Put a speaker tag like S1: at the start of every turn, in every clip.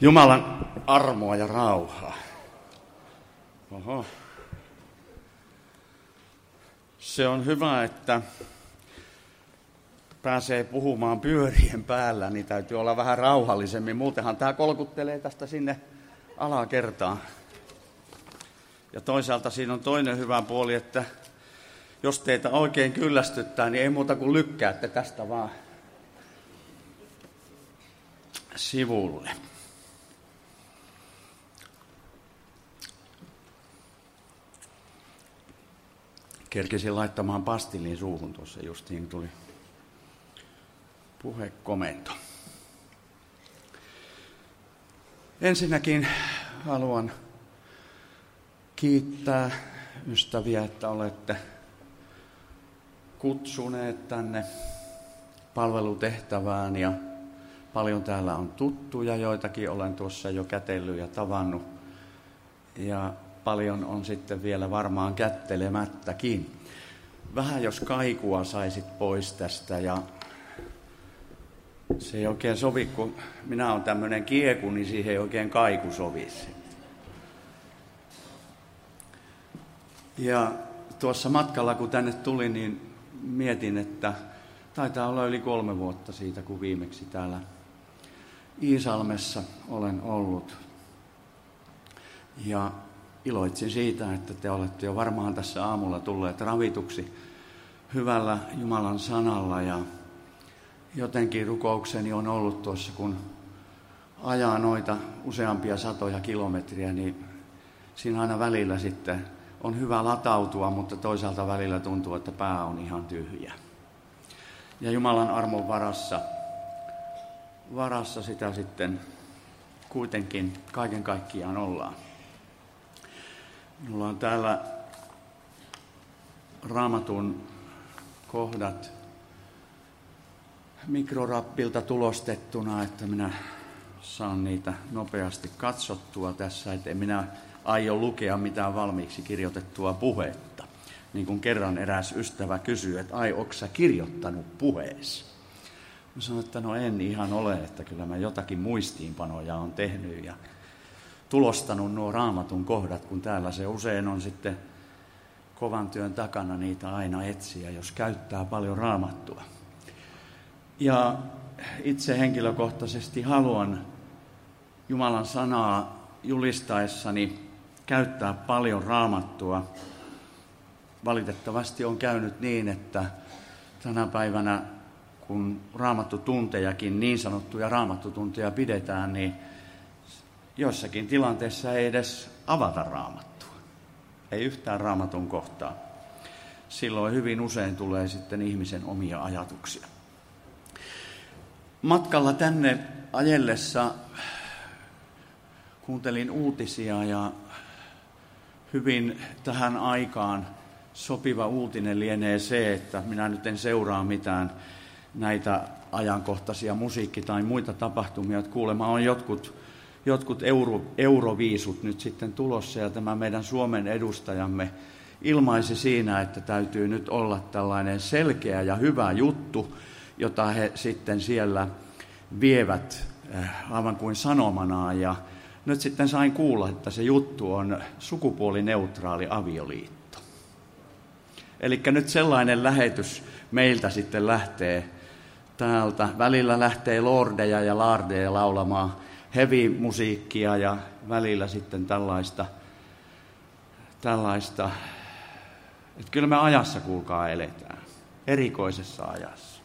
S1: Jumalan armoa ja rauhaa. Oho. Se on hyvä, että pääsee puhumaan pyörien päällä, niin täytyy olla vähän rauhallisemmin. Muutenhan tämä kolkuttelee tästä sinne alakertaan. Ja toisaalta siinä on toinen hyvä puoli, että jos teitä oikein kyllästyttää, niin ei muuta kuin lykkäätte tästä vaan sivulle. Kerkesin laittamaan pastillin suuhun tuossa justiin, tuli puhekomento. Ensinnäkin haluan kiittää ystäviä, että olette kutsuneet tänne palvelutehtävään ja paljon täällä on tuttuja, joitakin olen tuossa jo kätellyt ja tavannut ja paljon on sitten vielä varmaan kättelemättäkin. Vähän jos kaikua saisit pois tästä ja se ei oikein sovi, kun minä olen tämmöinen kieku, niin siihen ei oikein kaiku sovisi. Ja tuossa matkalla, kun tänne tuli, niin mietin, että taitaa olla yli 3 vuotta siitä, kun viimeksi täällä Iisalmessa olen ollut. Ja iloitsin siitä, että te olette jo varmaan tässä aamulla tulleet ravituksi hyvällä Jumalan sanalla. Ja jotenkin rukoukseni on ollut tuossa, kun ajaa noita useampia satoja kilometriä, niin siinä aina välillä sitten on hyvä latautua, mutta toisaalta välillä tuntuu, että pää on ihan tyhjä. Ja Jumalan armon varassa sitä sitten kuitenkin kaiken kaikkiaan ollaan. Minulla on täällä Raamatun kohdat mikrorappilta tulostettuna, että minä saan niitä nopeasti katsottua tässä, että en minä aio lukea mitään valmiiksi kirjoitettua puhetta. Niin kuin kerran eräs ystävä kysyi, että ai, ootko sä kirjoittanut puheesi? Mä sanoin, että no en ihan ole, että kyllä mä jotakin muistiinpanoja on tehnyt ja tulostanut nuo Raamatun kohdat, kun täällä se usein on sitten kovan työn takana niitä aina etsiä, jos käyttää paljon Raamattua. Ja itse henkilökohtaisesti haluan Jumalan sanaa julistaessani käyttää paljon Raamattua. Valitettavasti on käynyt niin, että tänä päivänä, kun raamattutuntejakin, niin sanottuja raamattutunteja pidetään, niin jossakin tilanteessa ei edes avata Raamattua. Ei yhtään Raamatun kohtaa. Silloin hyvin usein tulee sitten ihmisen omia ajatuksia. Matkalla tänne ajellessa kuuntelin uutisia ja hyvin tähän aikaan sopiva uutinen lienee se, että minä nyt en seuraa mitään näitä ajankohtaisia musiikki- tai muita tapahtumia. Että kuulemma on jotkut euroviisut nyt sitten tulossa ja tämä meidän Suomen edustajamme ilmaisi siinä, että täytyy nyt olla tällainen selkeä ja hyvä juttu, jota he sitten siellä vievät aivan kuin sanomanaan. Ja nyt sitten sain kuulla, että se juttu on sukupuolineutraali avioliitto. Eli nyt sellainen lähetys meiltä sitten lähtee täältä. Välillä lähtee lordeja ja lardeja laulamaan heavy-musiikkia ja välillä sitten tällaista. Että kyllä me ajassa, kuulkaa, eletään. Erikoisessa ajassa.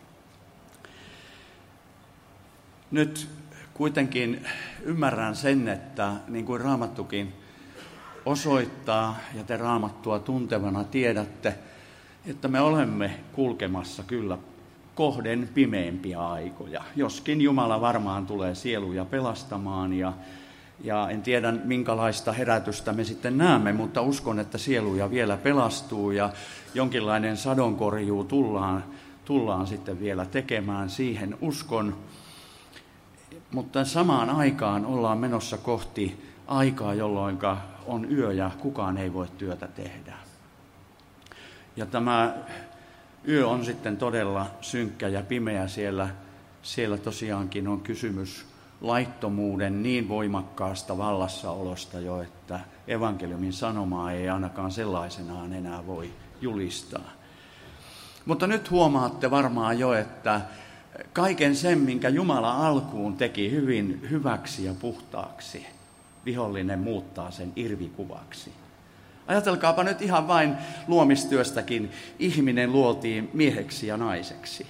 S1: Nyt kuitenkin ymmärrän sen, että niin kuin Raamattukin osoittaa, ja te Raamattua tuntevana tiedätte, että me olemme kulkemassa kyllä kohden pimeimpiä aikoja. Joskin Jumala varmaan tulee sieluja pelastamaan ja en tiedä minkälaista herätystä me sitten näemme, mutta uskon, että sieluja vielä pelastuu ja jonkinlainen sadonkorjuu tullaan sitten vielä tekemään, siihen uskon. Mutta samaan aikaan ollaan menossa kohti aikaa, jolloin on yö ja kukaan ei voi työtä tehdä. Ja tämä yö on sitten todella synkkä ja pimeä. Siellä tosiaankin on kysymys laittomuuden niin voimakkaasta vallassaolosta jo, että evankeliumin sanomaa ei ainakaan sellaisenaan enää voi julistaa. Mutta nyt huomaatte varmaan jo, että kaiken sen, minkä Jumala alkuun teki hyvin hyväksi ja puhtaaksi, vihollinen muuttaa sen irvikuvaksi. Ajatelkaapa nyt ihan vain luomistyöstäkin, ihminen luotiin mieheksi ja naiseksi.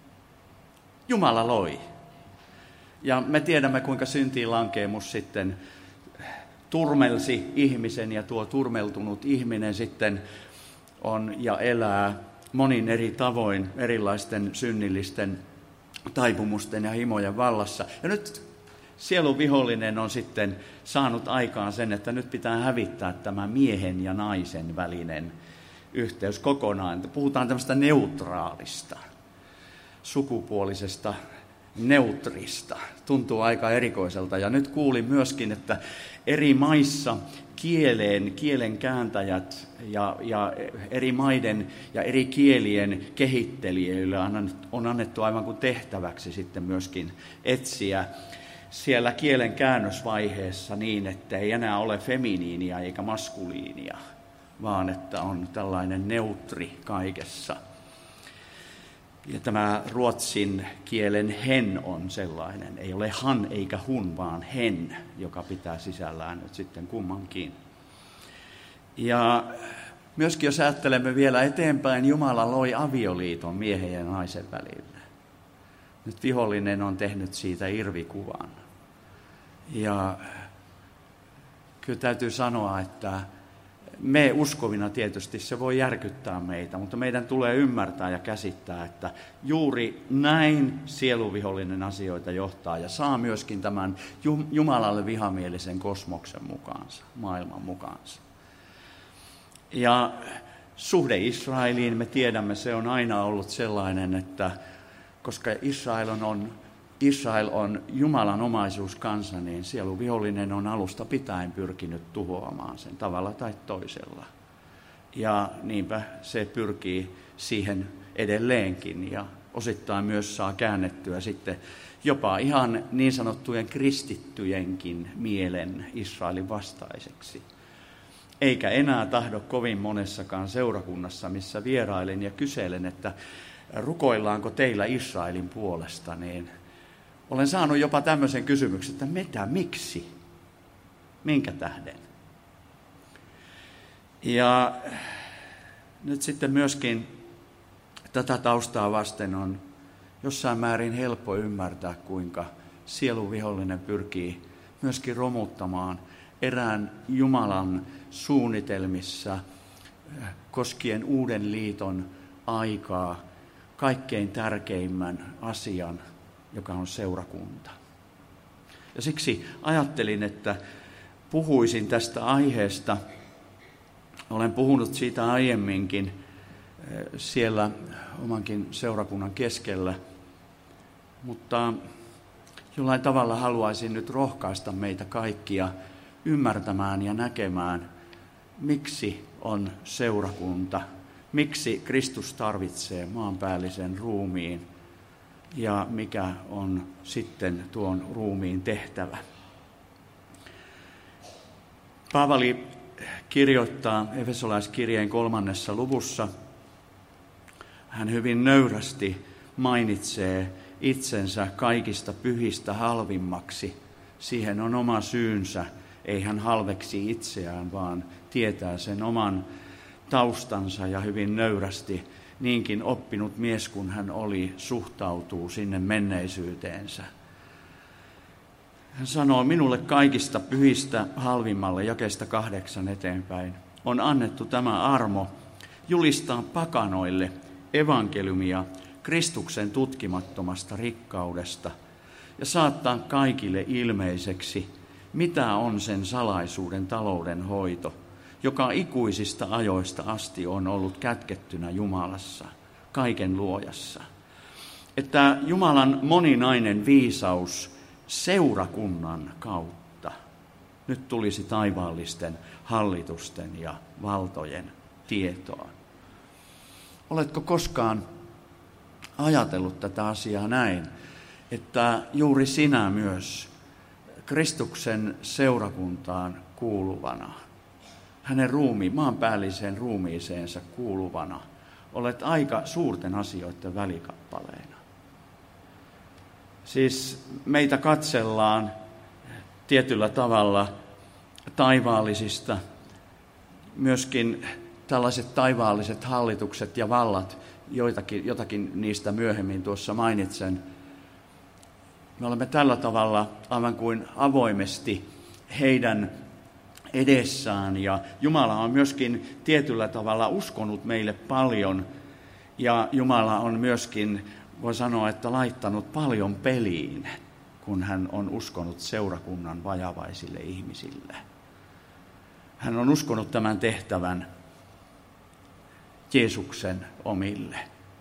S1: Jumala loi. Ja me tiedämme, kuinka syntiin lankeemus sitten turmelsi ihmisen, ja tuo turmeltunut ihminen sitten on ja elää monin eri tavoin erilaisten synnillisten taipumusten ja himojen vallassa. Ja nyt sielun vihollinen on sitten saanut aikaan sen, että nyt pitää hävittää tämä miehen ja naisen välinen yhteys kokonaan. Puhutaan tämmöistä neutraalista, sukupuolisesta neutrista. Tuntuu aika erikoiselta. Ja nyt kuulin myöskin, että eri maissa kielen kääntäjät ja eri maiden ja eri kielien kehittelijöille on annettu aivan kuin tehtäväksi sitten myöskin etsiä siellä kielen käännösvaiheessa niin, että ei enää ole feminiinia eikä maskuliinia, vaan että on tällainen neutri kaikessa. Ja tämä ruotsin kielen hen on sellainen, ei ole han eikä hun, vaan hen, joka pitää sisällään nyt sitten kummankin. Ja myöskin jos ajattelemme vielä eteenpäin, Jumala loi avioliiton miehen ja naisen välille. Nyt vihollinen on tehnyt siitä irvikuvan. Ja kyllä täytyy sanoa, että me uskovina tietysti se voi järkyttää meitä, mutta meidän tulee ymmärtää ja käsittää, että juuri näin sieluvihollinen asioita johtaa ja saa myöskin tämän Jumalalle vihamielisen kosmoksen mukaansa, maailman mukaansa. Ja suhde Israeliin, me tiedämme, se on aina ollut sellainen, että koska Israel on Jumalan omaisuuskansa, niin sieluvihollinen on alusta pitäen pyrkinyt tuhoamaan sen tavalla tai toisella. Ja niinpä se pyrkii siihen edelleenkin ja osittain myös saa käännettyä sitten jopa ihan niin sanottujen kristittyjenkin mielen Israelin vastaiseksi. Eikä enää tahdo kovin monessakaan seurakunnassa, missä vierailen ja kyselen, että rukoillaanko teillä Israelin puolesta, niin olen saanut jopa tämmöisen kysymyksen, että miksi? Minkä tähden? Ja nyt sitten myöskin tätä taustaa vasten on jossain määrin helppo ymmärtää, kuinka sieluvihollinen pyrkii myöskin romuttamaan erään Jumalan suunnitelmissa koskien uuden liiton aikaa kaikkein tärkeimmän asian, joka on seurakunta. Ja siksi ajattelin, että puhuisin tästä aiheesta. Olen puhunut siitä aiemminkin siellä omankin seurakunnan keskellä, mutta jollain tavalla haluaisin nyt rohkaista meitä kaikkia ymmärtämään ja näkemään, miksi on seurakunta, miksi Kristus tarvitsee maanpäällisen ruumiin ja mikä on sitten tuon ruumiin tehtävä. Paavali kirjoittaa Efesolaiskirjeen 3. luvussa, hän hyvin nöyrästi mainitsee itsensä kaikista pyhistä halvimmaksi. Siihen on oma syynsä, ei hän halveksi itseään, vaan tietää sen oman taustansa ja hyvin nöyrästi niinkin oppinut mies, kun hän oli, suhtautuu sinne menneisyyteensä. Hän sanoo, minulle kaikista pyhistä halvimmalle, jakeesta 8 eteenpäin, on annettu tämä armo julistaa pakanoille evankeliumia Kristuksen tutkimattomasta rikkaudesta ja saattaa kaikille ilmeiseksi, mitä on sen salaisuuden talouden hoito, joka ikuisista ajoista asti on ollut kätkettynä Jumalassa, kaiken luojassa. Että Jumalan moninainen viisaus seurakunnan kautta nyt tulisi taivaallisten hallitusten ja valtojen tietoon. Oletko koskaan ajatellut tätä asiaa näin, että juuri sinä myös Kristuksen seurakuntaan kuuluvana, hänen maanpäälliseen ruumiiseensa kuuluvana, olet aika suurten asioiden välikappaleena. Siis meitä katsellaan tietyllä tavalla taivaallisista, myöskin tällaiset taivaalliset hallitukset ja vallat, jotakin niistä myöhemmin tuossa mainitsen. Me olemme tällä tavalla aivan kuin avoimesti heidän edessään, ja Jumala on myöskin tietyllä tavalla uskonut meille paljon, ja Jumala on myöskin, voi sanoa, että laittanut paljon peliin, kun hän on uskonut seurakunnan vajavaisille ihmisille. Hän on uskonut tämän tehtävän Jeesuksen omille.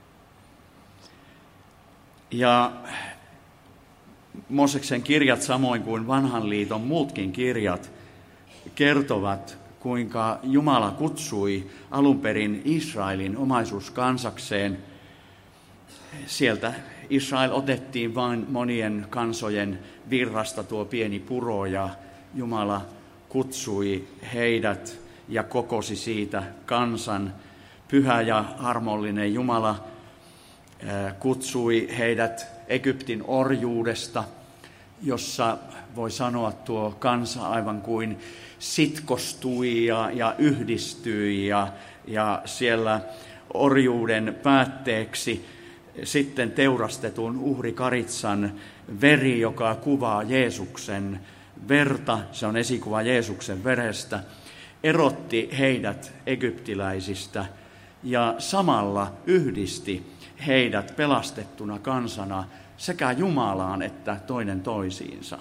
S1: Ja Mooseksen kirjat, samoin kuin Vanhan liiton muutkin kirjat, kertovat, kuinka Jumala kutsui alun perin Israelin omaisuuskansakseen. Sieltä Israel otettiin vain monien kansojen virrasta tuo pieni puro, ja Jumala kutsui heidät ja kokosi siitä kansan. Pyhä ja armollinen Jumala kutsui heidät Egyptin orjuudesta, jossa voi sanoa tuo kansa aivan kuin sitkostui ja yhdistyi, ja siellä orjuuden päätteeksi sitten teurastetun uhrikaritsan veri, joka kuvaa Jeesuksen verta, se on esikuva Jeesuksen verestä, erotti heidät egyptiläisistä ja samalla yhdisti heidät pelastettuna kansana sekä Jumalaan että toinen toisiinsa.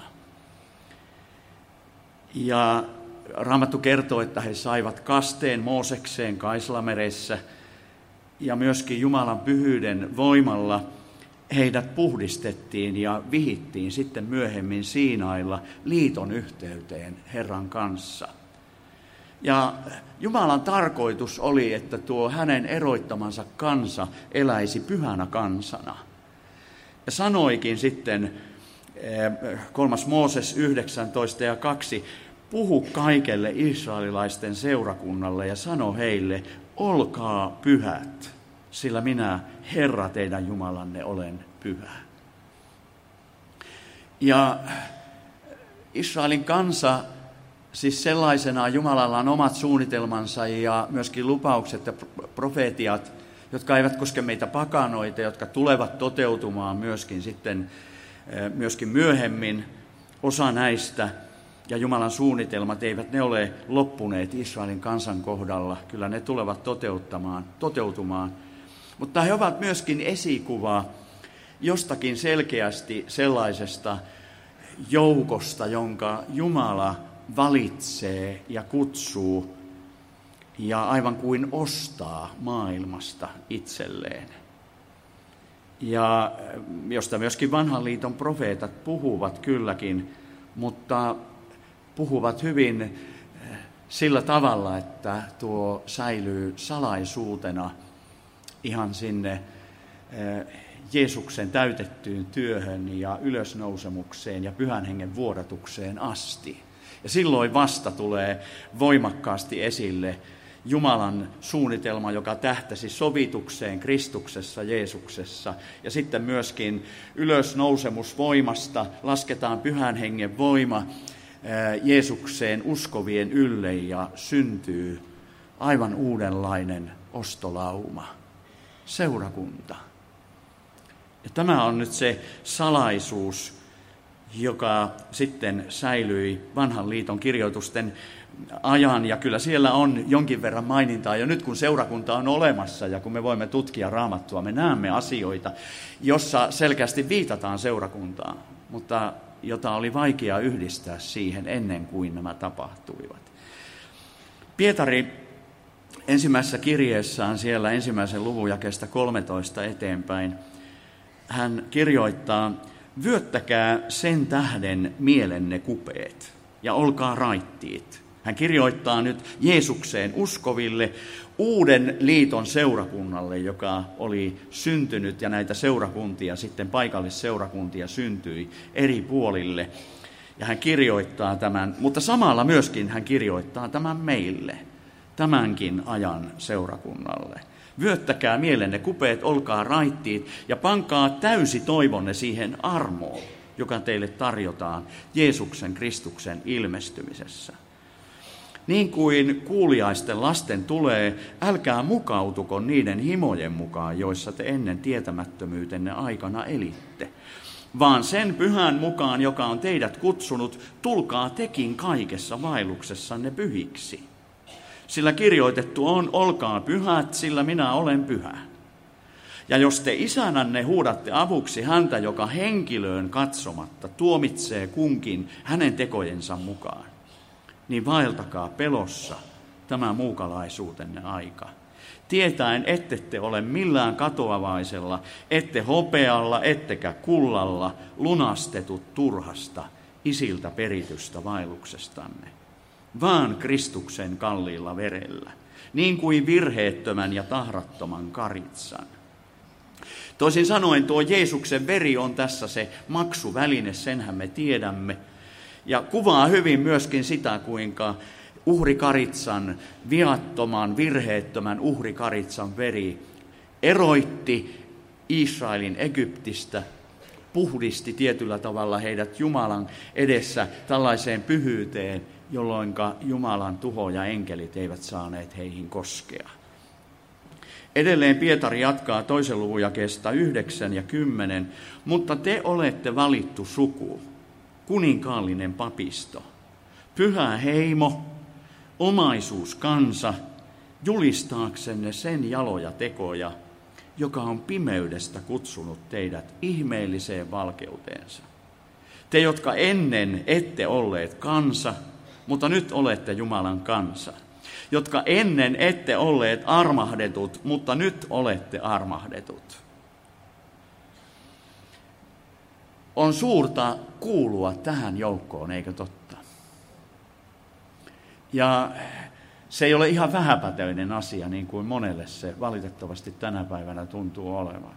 S1: Ja Raamattu kertoo, että he saivat kasteen Moosekseen Kaislameressä, ja myöskin Jumalan pyhyyden voimalla heidät puhdistettiin ja vihittiin sitten myöhemmin Siinailla liiton yhteyteen Herran kanssa. Ja Jumalan tarkoitus oli, että tuo hänen eroittamansa kansa eläisi pyhänä kansana. Ja sanoikin sitten 3. Mooses 19:2, puhu kaikelle israelilaisten seurakunnalle ja sano heille, olkaa pyhät, sillä minä, Herra teidän Jumalanne, olen pyhä. Ja Israelin kansa, siis sellaisenaan Jumalalla on omat suunnitelmansa ja myöskin lupaukset ja profeetiat, jotka eivät koske meitä pakanoita, jotka tulevat toteutumaan myöskin sitten myöskin myöhemmin, osa näistä. Ja Jumalan suunnitelmat eivät ne ole loppuneet Israelin kansan kohdalla, kyllä ne tulevat toteutumaan. Mutta he ovat myöskin esikuva jostakin selkeästi sellaisesta joukosta, jonka Jumala valitsee ja kutsuu ja aivan kuin ostaa maailmasta itselleen. Ja josta myöskin Vanhan liiton profeetat puhuvat kylläkin, mutta puhuvat hyvin sillä tavalla, että tuo säilyy salaisuutena ihan sinne Jeesuksen täytettyyn työhön ja ylösnousemukseen ja Pyhän Hengen vuodatukseen asti. Ja silloin vasta tulee voimakkaasti esille Jumalan suunnitelma, joka tähtäsi sovitukseen Kristuksessa, Jeesuksessa. Ja sitten myöskin ylösnousemusvoimasta lasketaan Pyhän Hengen voima Jeesukseen uskovien ylle ja syntyy aivan uudenlainen ostolauma, seurakunta. Ja tämä on nyt se salaisuus, joka sitten säilyi Vanhan liiton kirjoitusten ajan, ja kyllä siellä on jonkin verran mainintaa jo nyt, kun seurakunta on olemassa ja kun me voimme tutkia Raamattua, me näemme asioita, jossa selkeästi viitataan seurakuntaan, mutta jota oli vaikea yhdistää siihen ennen kuin nämä tapahtuivat. Pietari ensimmäisessä kirjeessään siellä 1. luvun jakeesta 13 eteenpäin, hän kirjoittaa, vyöttäkää sen tähden mielenne kupeet ja olkaa raittiit. Hän kirjoittaa nyt Jeesukseen uskoville, uuden liiton seurakunnalle, joka oli syntynyt, ja näitä seurakuntia, sitten paikallisseurakuntia syntyi eri puolille. Ja hän kirjoittaa tämän, mutta samalla myöskin hän kirjoittaa tämän meille, tämänkin ajan seurakunnalle. Vyöttäkää mielenne kupeet, olkaa raittiit ja pankaa täysi toivonne siihen armoon, joka teille tarjotaan Jeesuksen Kristuksen ilmestymisessä. Niin kuin kuuliaisten lasten tulee, älkää mukautuko niiden himojen mukaan, joissa te ennen tietämättömyytenne aikana elitte, vaan sen pyhän mukaan, joka on teidät kutsunut, tulkaa tekin kaikessa vaelluksessanne pyhiksi. Sillä kirjoitettu on, olkaa pyhät, sillä minä olen pyhä. Ja jos te isänänne huudatte avuksi häntä, joka henkilöön katsomatta tuomitsee kunkin hänen tekojensa mukaan, niin vaeltakaa pelossa tämä muukalaisuutenne aika. Tietäen, ettette ole millään katoavaisella, ette hopealla, ettekä kullalla lunastetut turhasta isiltä peritystä vaelluksestanne, vaan Kristuksen kalliilla verellä, niin kuin virheettömän ja tahrattoman karitsan. Toisin sanoen tuo Jeesuksen veri on tässä se maksuväline, senhän me tiedämme. Ja kuvaa hyvin myöskin sitä, kuinka uhrikaritsan, viattoman, virheettömän uhrikaritsan veri eroitti Israelin Egyptistä, puhdisti tietyllä tavalla heidät Jumalan edessä tällaiseen pyhyyteen, jolloin Jumalan tuho ja enkelit eivät saaneet heihin koskea. Edelleen Pietari jatkaa 2. luvun jakeesta 9 ja 10, mutta te olette valittu suku, kuninkaallinen papisto, pyhä heimo, omaisuuskansa, julistaaksenne sen jaloja tekoja, joka on pimeydestä kutsunut teidät ihmeelliseen valkeuteensa. Te, jotka ennen ette olleet kansa, mutta nyt olette Jumalan kansa. Jotka ennen ette olleet armahdetut, mutta nyt olette armahdetut. On suurta kuulua tähän joukkoon, eikö totta? Ja se ei ole ihan vähäpätöinen asia, niin kuin monelle se valitettavasti tänä päivänä tuntuu olevan.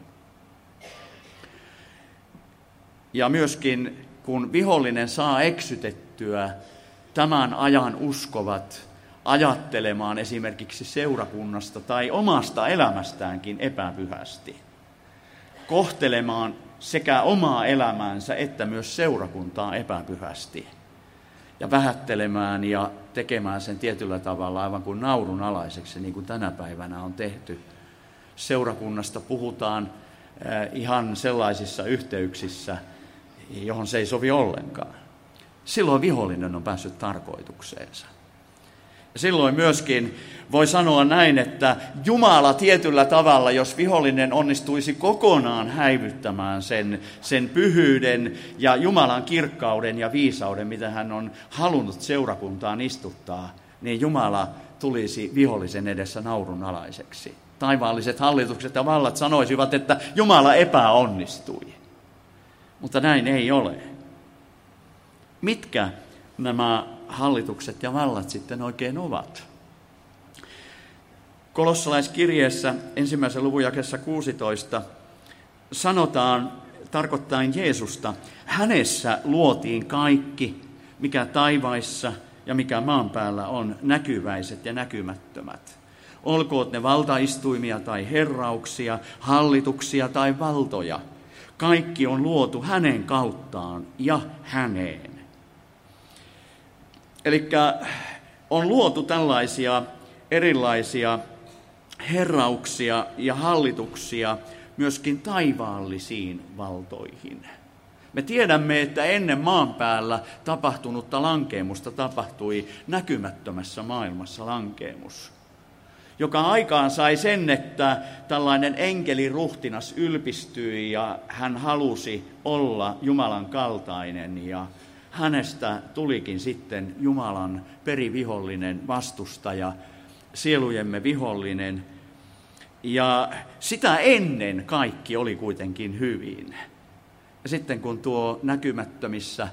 S1: Ja myöskin kun vihollinen saa eksytettyä tämän ajan uskovat ajattelemaan esimerkiksi seurakunnasta tai omasta elämästäänkin epäpyhästi, kohtelemaan sekä omaa elämäänsä että myös seurakuntaa epäpyhästi ja vähättelemään ja tekemään sen tietyllä tavalla aivan kuin naurunalaiseksi, niin kuin tänä päivänä on tehty. Seurakunnasta puhutaan ihan sellaisissa yhteyksissä, johon se ei sovi ollenkaan. Silloin vihollinen on päässyt tarkoitukseensa. Silloin myöskin voi sanoa näin, että Jumala tietyllä tavalla, jos vihollinen onnistuisi kokonaan häivyttämään sen pyhyyden ja Jumalan kirkkauden ja viisauden, mitä hän on halunnut seurakuntaan istuttaa, niin Jumala tulisi vihollisen edessä naurunalaiseksi. Taivaalliset hallitukset ja vallat sanoisivat, että Jumala epäonnistui. Mutta näin ei ole. Mitkä nämä hallitukset ja vallat sitten oikein ovat? Kolossalaiskirjeessä 1. luvun jakeessa 16 sanotaan, tarkoittaen Jeesusta, hänessä luotiin kaikki, mikä taivaissa ja mikä maan päällä on, näkyväiset ja näkymättömät. Olkoot ne valtaistuimia tai herrauksia, hallituksia tai valtoja. Kaikki on luotu hänen kauttaan ja häneen. Eli on luotu tällaisia erilaisia herrauksia ja hallituksia myöskin taivaallisiin valtoihin. Me tiedämme, että ennen maan päällä tapahtunutta lankeemusta tapahtui näkymättömässä maailmassa lankeemus, joka aikaan sai sen, että tällainen enkeliruhtinas ylpistyi ja hän halusi olla Jumalan kaltainen ja hänestä tulikin sitten Jumalan perivihollinen, vastustaja, sielujemme vihollinen. Ja sitä ennen kaikki oli kuitenkin hyvin. Ja sitten kun tuo näkymättömissä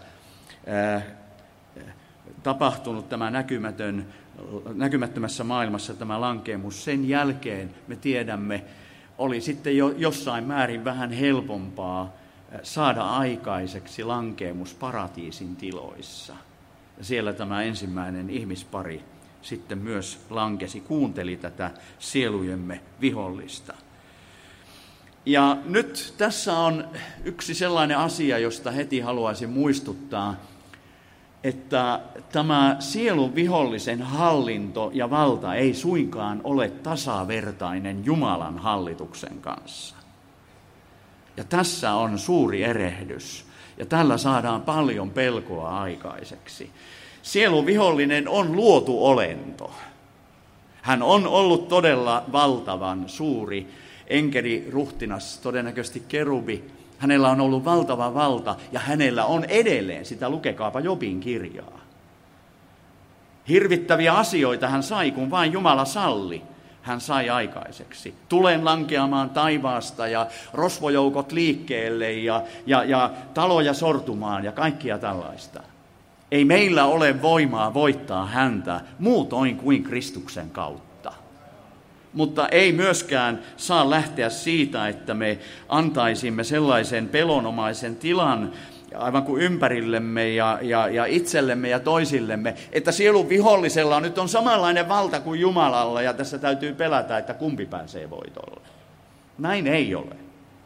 S1: tapahtunut tämä näkymättömässä maailmassa tämä lankeemus, sen jälkeen me tiedämme, oli sitten jo jossain määrin vähän helpompaa saada aikaiseksi lankeemus paratiisin tiloissa. Ja siellä tämä ensimmäinen ihmispari sitten myös lankesi, kuunteli tätä sielujemme vihollista. Ja nyt tässä on yksi sellainen asia, josta heti haluaisin muistuttaa, että tämä sielun vihollisen hallinto ja valta ei suinkaan ole tasavertainen Jumalan hallituksen kanssa. Ja tässä on suuri erehdys, ja tällä saadaan paljon pelkoa aikaiseksi. Sielun vihollinen on luotu olento. Hän on ollut todella valtavan suuri enkeli, ruhtinas, todennäköisesti kerubi. Hänellä on ollut valtava valta ja hänellä on edelleen sitä, lukekaapa Jobin kirjaa. Hirvittäviä asioita hän sai, kun vain Jumala salli. Hän sai aikaiseksi. Tulen lankeamaan taivaasta ja rosvojoukot liikkeelle ja taloja sortumaan ja kaikkia tällaista. Ei meillä ole voimaa voittaa häntä muutoin kuin Kristuksen kautta. Mutta ei myöskään saa lähteä siitä, että me antaisimme sellaisen pelonomaisen tilan aivan kuin ympärillemme ja itsellemme ja toisillemme, että sielun vihollisella nyt on samanlainen valta kuin Jumalalla ja tässä täytyy pelätä, että kumpi pääsee voitolle. Näin ei ole.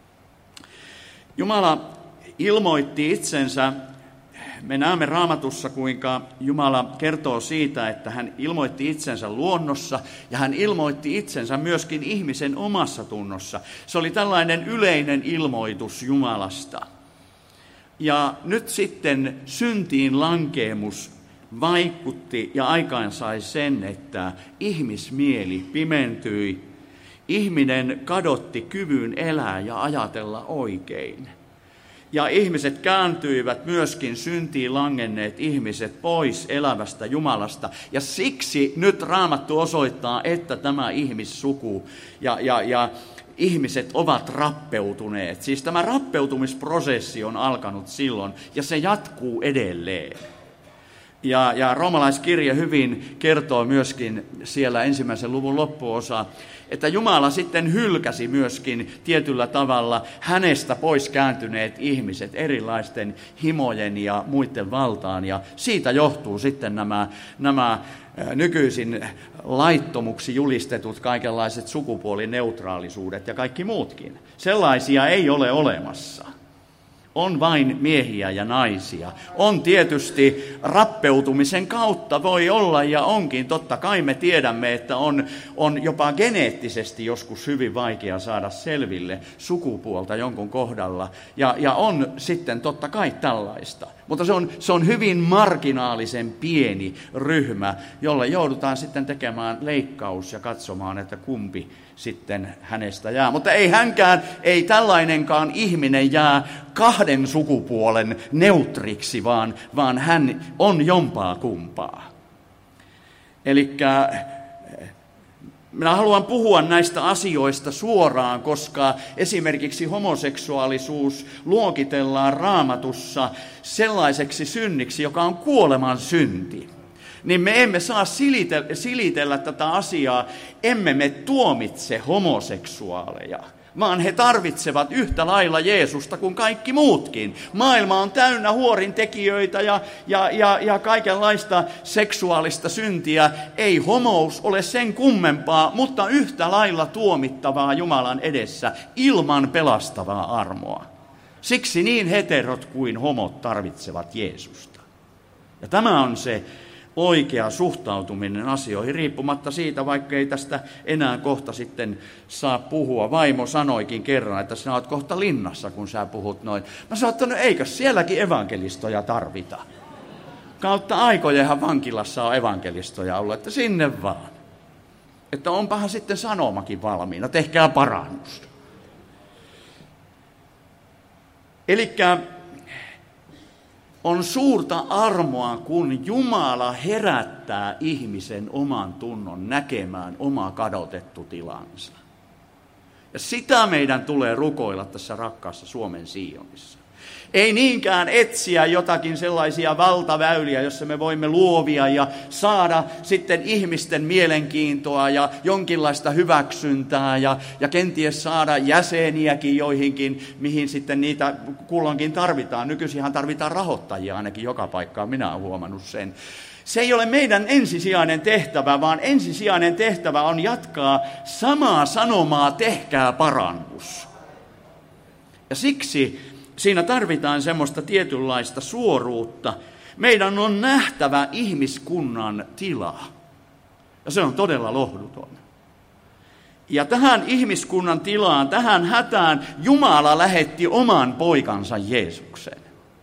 S1: Jumala ilmoitti itsensä. Me näemme Raamatussa, kuinka Jumala kertoo siitä, että hän ilmoitti itsensä luonnossa ja hän ilmoitti itsensä myöskin ihmisen omassa tunnossa. Se oli tällainen yleinen ilmoitus Jumalasta. Ja nyt sitten syntiin lankeemus vaikutti ja aikaansai sen, että ihmismieli pimentyi. Ihminen kadotti kyvyn elää ja ajatella oikein. Ja ihmiset kääntyivät myöskin syntiin langenneet ihmiset pois elävästä Jumalasta. Ja siksi nyt Raamattu osoittaa, että tämä ihmissuku ja ihmiset ovat rappeutuneet. Siis tämä rappeutumisprosessi on alkanut silloin ja se jatkuu edelleen. Ja roomalaiskirja hyvin kertoo myöskin siellä 1. luvun loppuosa, että Jumala sitten hylkäsi myöskin tietyllä tavalla hänestä pois kääntyneet ihmiset erilaisten himojen ja muiden valtaan. Ja siitä johtuu sitten nämä nykyisin laittomuksi julistetut kaikenlaiset sukupuolineutraalisuudet ja kaikki muutkin. Sellaisia ei ole olemassa. On vain miehiä ja naisia. On tietysti rappeutumisen kautta voi olla ja onkin. Totta kai me tiedämme, että on jopa geneettisesti joskus hyvin vaikea saada selville sukupuolta jonkun kohdalla. Ja on sitten totta kai tällaista. Mutta se on hyvin marginaalisen pieni ryhmä, jolle joudutaan sitten tekemään leikkaus ja katsomaan, että kumpi sitten hänestä jää. Mutta ei tällainenkaan ihminen jää kahden sukupuolen neutriksi, vaan hän on jompaa kumpaa. Elikkä minä haluan puhua näistä asioista suoraan, koska esimerkiksi homoseksuaalisuus luokitellaan Raamatussa sellaiseksi synniksi, joka on kuoleman synti. Niin me emme saa silitellä tätä asiaa, emme me tuomitse homoseksuaaleja, vaan he tarvitsevat yhtä lailla Jeesusta kuin kaikki muutkin. Maailma on täynnä huorintekijöitä ja kaikenlaista seksuaalista syntiä. Ei homous ole sen kummempaa, mutta yhtä lailla tuomittavaa Jumalan edessä ilman pelastavaa armoa. Siksi niin heterot kuin homot tarvitsevat Jeesusta. Ja tämä on se oikea suhtautuminen asioihin, riippumatta siitä, vaikka ei tästä enää kohta sitten saa puhua. Vaimo sanoikin kerran, että sinä olet kohta linnassa, kun sä puhut noin. Mä sanoin, että no, eikö sielläkin evankelistoja tarvita? Kautta aikojenhan vankilassa on evankelistoja ollut, että sinne vaan. Että onpahan sitten sanomakin valmiina, tehkää parannus. Elikkä on suurta armoa, kun Jumala herättää ihmisen oman tunnon näkemään oma kadotettu tilansa. Ja sitä meidän tulee rukoilla tässä rakkaassa Suomen Sionissa. Ei niinkään etsiä jotakin sellaisia valtaväyliä, jossa me voimme luovia ja saada sitten ihmisten mielenkiintoa ja jonkinlaista hyväksyntää ja kenties saada jäseniäkin joihinkin, mihin sitten niitä kulloinkin tarvitaan. Nykyisinhän tarvitaan rahoittajia ainakin joka paikkaan, minä olen huomannut sen. Se ei ole meidän ensisijainen tehtävä, vaan ensisijainen tehtävä on jatkaa samaa sanomaa, tehkää parannus. Ja siksi siinä tarvitaan semmoista tietynlaista suoruutta. Meidän on nähtävä ihmiskunnan tila. Ja se on todella lohduton. Ja tähän ihmiskunnan tilaan, tähän hätään Jumala lähetti oman poikansa Jeesuksen.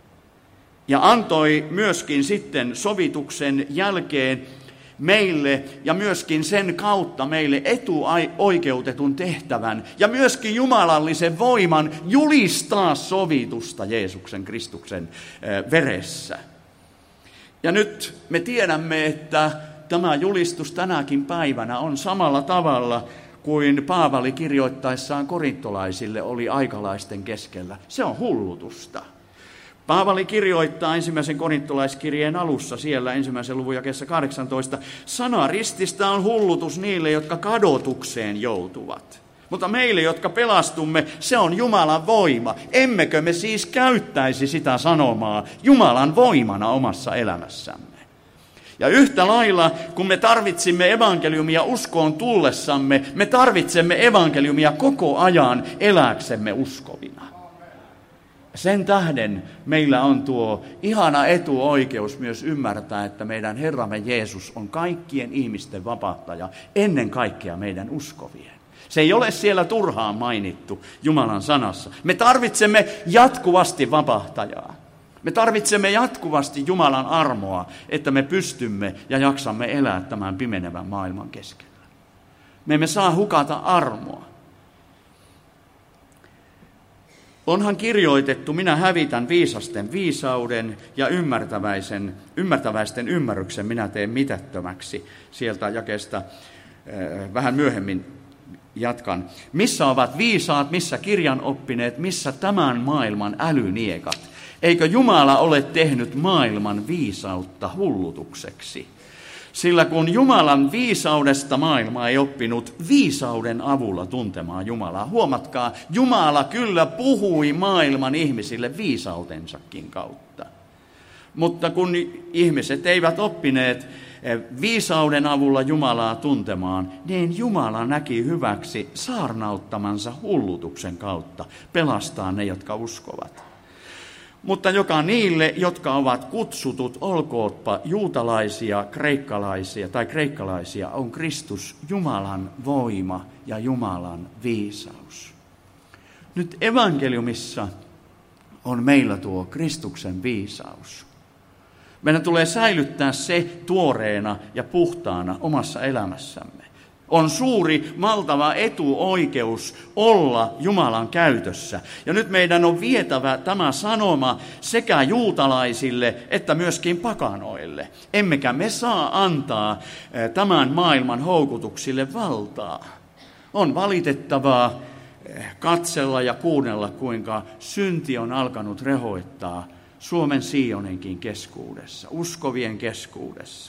S1: Ja antoi myöskin sitten sovituksen jälkeen meille ja myöskin sen kautta meille etuoikeutetun tehtävän ja myöskin jumalallisen voiman julistaa sovitusta Jeesuksen Kristuksen veressä. Ja nyt me tiedämme, että tämä julistus tänäkin päivänä on samalla tavalla kuin Paavali kirjoittaessaan korintolaisille oli aikalaisten keskellä. Se on hullutusta. Paavali kirjoittaa ensimmäisen korintolaiskirjeen alussa, siellä 1. luvun jakeessa 18, sana rististä on hullutus niille, jotka kadotukseen joutuvat. Mutta meille, jotka pelastumme, se on Jumalan voima. Emmekö me siis käyttäisi sitä sanomaa Jumalan voimana omassa elämässämme? Ja yhtä lailla, kun me tarvitsimme evankeliumia uskoon tullessamme, me tarvitsemme evankeliumia koko ajan elääksemme uskovina. Sen tähden meillä on tuo ihana etuoikeus myös ymmärtää, että meidän Herramme Jeesus on kaikkien ihmisten vapahtaja, ennen kaikkea meidän uskovien. Se ei ole siellä turhaan mainittu Jumalan sanassa. Me tarvitsemme jatkuvasti vapahtajaa. Me tarvitsemme jatkuvasti Jumalan armoa, että me pystymme ja jaksamme elää tämän pimenevän maailman keskellä. Me emme saa hukata armoa. Onhan kirjoitettu, minä hävitän viisasten viisauden ja ymmärtäväisten ymmärryksen minä teen mitättömäksi. Sieltä jakeesta vähän myöhemmin jatkan. Missä ovat viisaat, missä kirjanoppineet, missä tämän maailman älyniekat? Eikö Jumala ole tehnyt maailman viisautta hullutukseksi? Sillä kun Jumalan viisaudesta maailma ei oppinut viisauden avulla tuntemaan Jumalaa. Huomatkaa, Jumala kyllä puhui maailman ihmisille viisautensakin kautta. Mutta kun ihmiset eivät oppineet viisauden avulla Jumalaa tuntemaan, niin Jumala näki hyväksi saarnauttamansa hullutuksen kautta pelastaa ne, jotka uskovat. Mutta joka niille, jotka ovat kutsutut, olkootpa juutalaisia, kreikkalaisia, on Kristus Jumalan voima ja Jumalan viisaus. Nyt evankeliumissa on meillä tuo Kristuksen viisaus. Meidän tulee säilyttää se tuoreena ja puhtaana omassa elämässämme. On suuri, valtava etuoikeus olla Jumalan käytössä. Ja nyt meidän on vietävä tämä sanoma sekä juutalaisille että myöskin pakanoille. Emmekä me saa antaa tämän maailman houkutuksille valtaa. On valitettavaa katsella ja kuunnella, kuinka synti on alkanut rehoittaa Suomen Sioninkin keskuudessa, uskovien keskuudessa.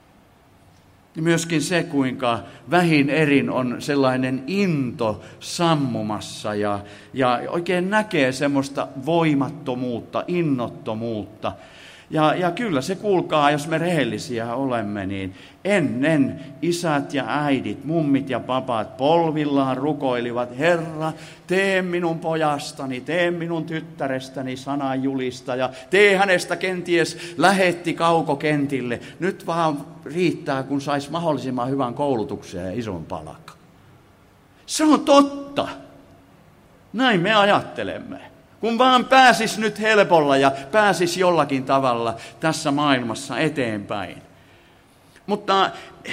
S1: Ja myöskin se, kuinka vähin erin on sellainen into sammumassa ja oikein näkee semmoista voimattomuutta, innottomuutta. Ja kyllä se, kuulkaa, jos me rehellisiä olemme, niin ennen isät ja äidit, mummit ja papat polvillaan rukoilivat, Herra, tee minun pojastani, tee minun tyttärestäni sananjulistaja, tee hänestä kenties lähetti kaukokentille. Nyt vaan riittää, kun sais mahdollisimman hyvän koulutuksen ja ison palkan. Se on totta. Näin me ajattelemme. Kun vaan pääsis nyt helpolla ja pääsis jollakin tavalla tässä maailmassa eteenpäin. Mutta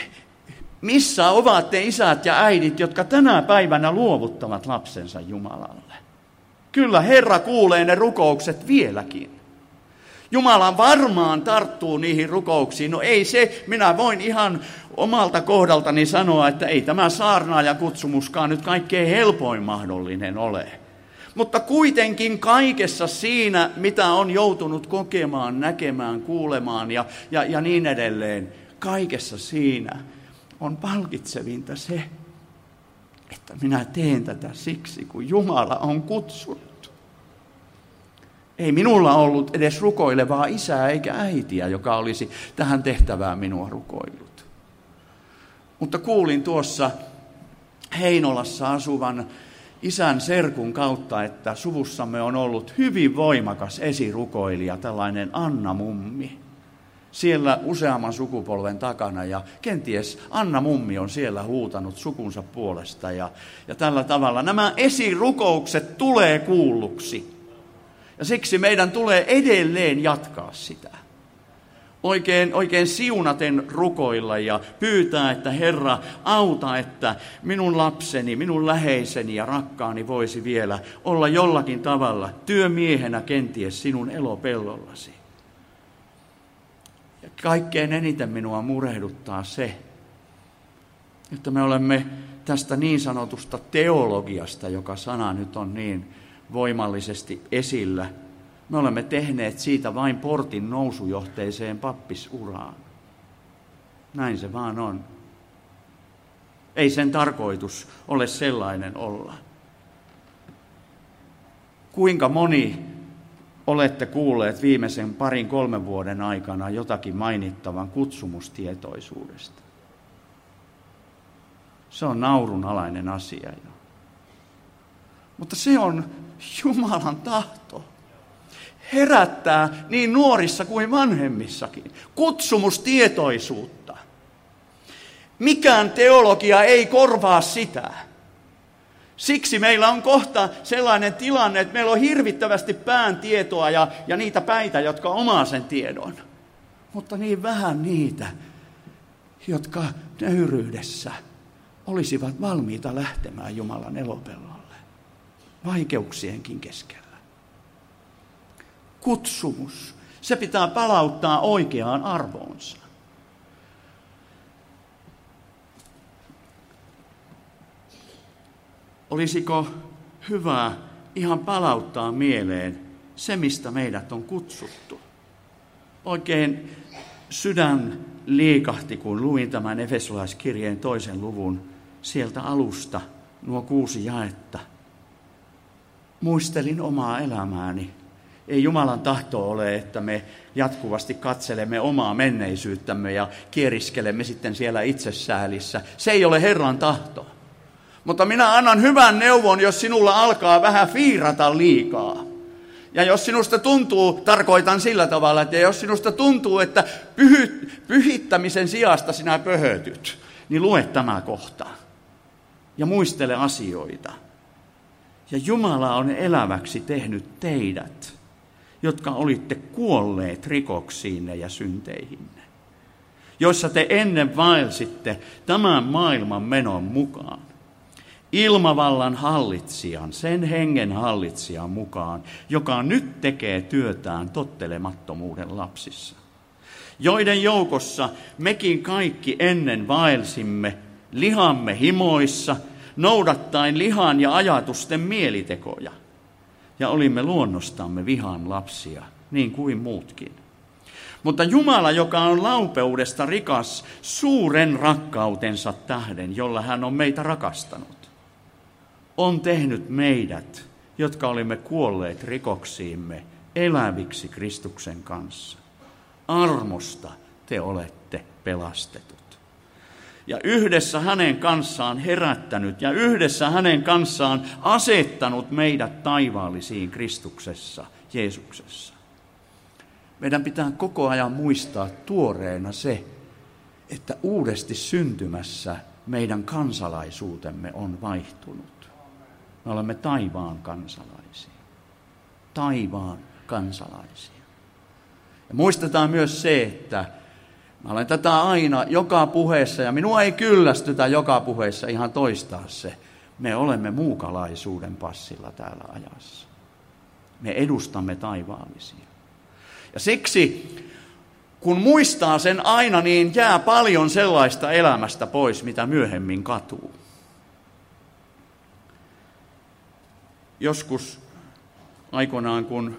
S1: missä ovat te isät ja äidit, jotka tänä päivänä luovuttavat lapsensa Jumalalle? Kyllä Herra kuulee ne rukoukset vieläkin. Jumala varmaan tarttuu niihin rukouksiin. No ei se, minä voin ihan omalta kohdaltani sanoa, että ei tämä saarnaajan kutsumuskaan nyt kaikkein helpoin mahdollinen ole. Mutta kuitenkin kaikessa siinä, mitä on joutunut kokemaan, näkemään, kuulemaan ja niin edelleen, kaikessa siinä on palkitsevinta se, että minä teen tätä siksi, kun Jumala on kutsunut. Ei minulla ollut edes rukoilevaa isää eikä äitiä, joka olisi tähän tehtävään minua rukoillut. Mutta kuulin tuossa Heinolassa asuvan isän serkun kautta, että suvussamme on ollut hyvin voimakas esirukoilija, tällainen Anna Mummi. Siellä useamman sukupolven takana ja kenties Anna Mummi on siellä huutanut sukunsa puolesta ja tällä tavalla nämä esirukoukset tulee kuulluksi. Ja siksi meidän tulee edelleen jatkaa sitä. Oikein siunaten rukoilla ja pyytää, että Herra, auta, että minun lapseni, minun läheiseni ja rakkaani voisi vielä olla jollakin tavalla työmiehenä kenties sinun elopellollasi. Ja kaikkein eniten minua murehduttaa se, että me olemme tästä niin sanotusta teologiasta, joka sana nyt on niin voimallisesti esillä, me olemme tehneet siitä vain portin nousujohteiseen pappisuraan. Näin se vaan on. Ei sen tarkoitus ole sellainen olla. Kuinka moni olette kuulleet viimeisen 2-3 vuoden aikana jotakin mainittavan kutsumustietoisuudesta? Se on naurunalainen asia jo. Mutta se on Jumalan tahto. Herättää niin nuorissa kuin vanhemmissakin kutsumustietoisuutta. Mikään teologia ei korvaa sitä. Siksi meillä on kohta sellainen tilanne, että meillä on hirvittävästi pään tietoa ja niitä päitä, jotka omaa sen tiedon. Mutta niin vähän niitä, jotka nöyryydessä olisivat valmiita lähtemään Jumalan elopellolle, vaikeuksienkin keskellä. Kutsumus, se pitää palauttaa oikeaan arvoonsa. Olisiko hyvä ihan palauttaa mieleen se, mistä meidät on kutsuttu? Oikein sydän liikahti, kun luin tämän Efesolaiskirjeen 2. luvun sieltä alusta, nuo 6 jaetta. Muistelin omaa elämääni. Ei Jumalan tahto ole, että me jatkuvasti katselemme omaa menneisyyttämme ja kieriskelemme sitten siellä itsesäälissä. Se ei ole Herran tahto. Mutta minä annan hyvän neuvon, jos sinulla alkaa vähän fiirata liikaa. Ja jos sinusta tuntuu, tarkoitan sillä tavalla, että jos sinusta tuntuu, että pyhittämisen sijasta sinä pöhötyt, niin lue tämä kohta. Ja muistele asioita. Ja Jumala on eläväksi tehnyt teidät, jotka olitte kuolleet rikoksiinne ja synteihinne, joissa te ennen vaelsitte tämän maailman menon mukaan. Ilmavallan hallitsijan, sen hengen hallitsijan mukaan, joka nyt tekee työtään tottelemattomuuden lapsissa, joiden joukossa mekin kaikki ennen vaelsimme lihamme himoissa, noudattaen lihan ja ajatusten mielitekoja, ja olimme luonnostamme vihan lapsia, niin kuin muutkin. Mutta Jumala, joka on laupeudesta rikas suuren rakkautensa tähden, jolla hän on meitä rakastanut, on tehnyt meidät, jotka olimme kuolleet rikoksiimme, eläviksi Kristuksen kanssa. Armosta te olette pelastetut. Ja yhdessä hänen kanssaan herättänyt ja yhdessä hänen kanssaan asettanut meidät taivaallisiin Kristuksessa, Jeesuksessa. Meidän pitää koko ajan muistaa tuoreena se, että uudesti syntymässä meidän kansalaisuutemme on vaihtunut. Me olemme taivaan kansalaisia. Taivaan kansalaisia. Ja muistetaan myös se, että mä olen tätä aina joka puheessa, ja minua ei kyllästytä joka puheessa ihan toistaa se. Me olemme muukalaisuuden passilla täällä ajassa. Me edustamme taivaallisia. Ja siksi, kun muistaa sen aina, niin jää paljon sellaista elämästä pois, mitä myöhemmin katuu. Joskus aikoinaan, kun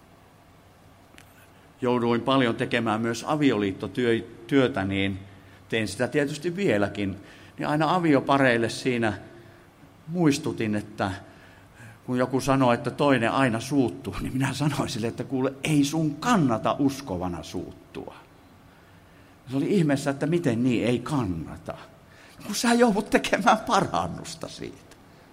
S1: jouduin paljon tekemään myös avioliittotyötä, niin teen sitä tietysti vieläkin. Niin aina aviopareille siinä muistutin, että kun joku sanoo, että toinen aina suuttuu, niin minä sanoin sille, että kuule, ei sun kannata uskovana suuttua. Se oli ihmeessä, että miten niin ei kannata. Kun sä joudut tekemään parannusta siitä.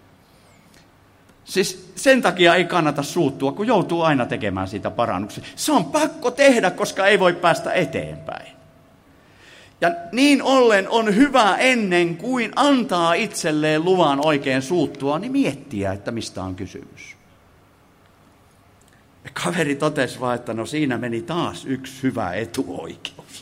S1: Siis sen takia ei kannata suuttua, kun joutuu aina tekemään siitä parannuksia. Se on pakko tehdä, koska ei voi päästä eteenpäin. Ja niin ollen on hyvä ennen kuin antaa itselleen luvan oikein suuttua, niin miettiä, että mistä on kysymys. Ja kaveri totesi vaan, että no siinä meni taas yksi hyvä etuoikeus.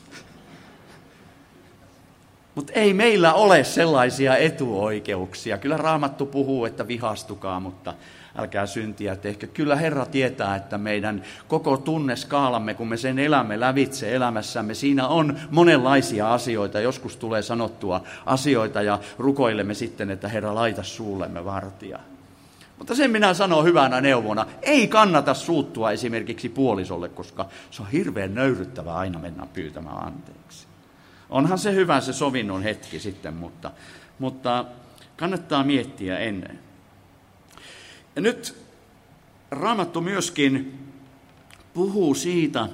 S1: Mutta ei meillä ole sellaisia etuoikeuksia. Kyllä Raamattu puhuu, että vihastukaa, mutta älkää syntiä tehkö. Kyllä Herra tietää, että meidän koko tunneskaalamme, kun me sen elämme lävitse elämässämme, siinä on monenlaisia asioita. Joskus tulee sanottua asioita ja rukoilemme sitten, että Herra laita suullemme vartija. Mutta sen minä sanon hyvänä neuvona, ei kannata suuttua esimerkiksi puolisolle, koska se on hirveän nöyryttävää aina mennä pyytämään anteeksi. Onhan se hyvä se sovinnon hetki sitten, mutta kannattaa miettiä ennen. Ja nyt Raamattu myöskin puhuu siitä,